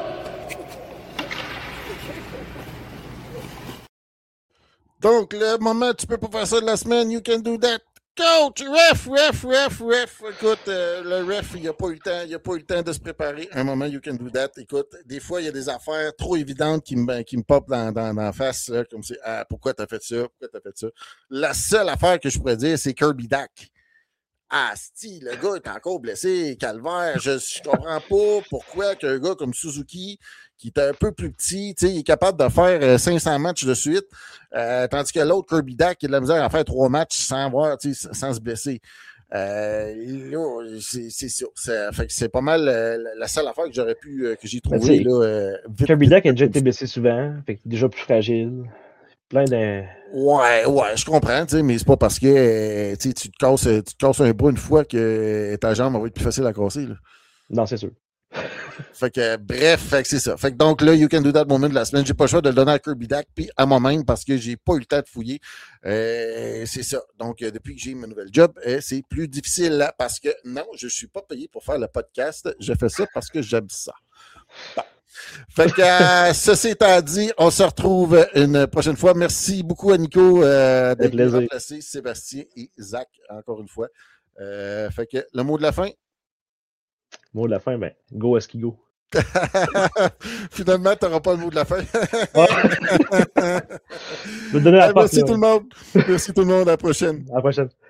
Donc, le moment tu peux pas faire ça de la semaine, You Can Do That. Coach, ref. Écoute, le ref, il n'a pas eu le temps de se préparer. Un moment, You Can Do That. Écoute, des fois, il y a des affaires trop évidentes qui me popent dans la face, là, comme c'est pourquoi t'as fait ça? La seule affaire que je pourrais dire, c'est Kirby Dack. Le gars est encore blessé, calvaire. Je comprends pas pourquoi qu'un gars comme Suzuki, qui est un peu plus petit, il est capable de faire 500 matchs de suite, tandis que l'autre, Kirby Dack, il a de la misère à faire 3 matchs sans se blesser. C'est ça. Fait que c'est pas mal la seule affaire que j'ai trouvée. Kirby Dack a déjà été blessé souvent, fait que déjà plus fragile. Plein de... Ouais, je comprends, mais c'est pas parce que tu te casses un bras une fois que ta jambe va être plus facile à casser. Là. Non, c'est sûr. Fait que, bref, c'est ça. Fait que donc là, You Can Do That moment de la semaine. J'ai pas le choix de le donner à Kirby Dack puis à moi-même parce que j'ai pas eu le temps de fouiller. C'est ça. Donc, depuis que j'ai mon nouvel job, c'est plus difficile là parce que non, je suis pas payé pour faire le podcast. Je fais ça parce que j'aime ça. Bon. Fait que, ceci étant dit, on se retrouve une prochaine fois. Merci beaucoup à Nico d'être remplacé, Sébastien et Zach, encore une fois. Fait que, le mot de la fin? Le mot de la fin, go Husky go. Finalement, tu n'auras pas le mot de la fin. Je vais te donner la merci tout le monde. Merci tout le monde. À la prochaine. À la prochaine.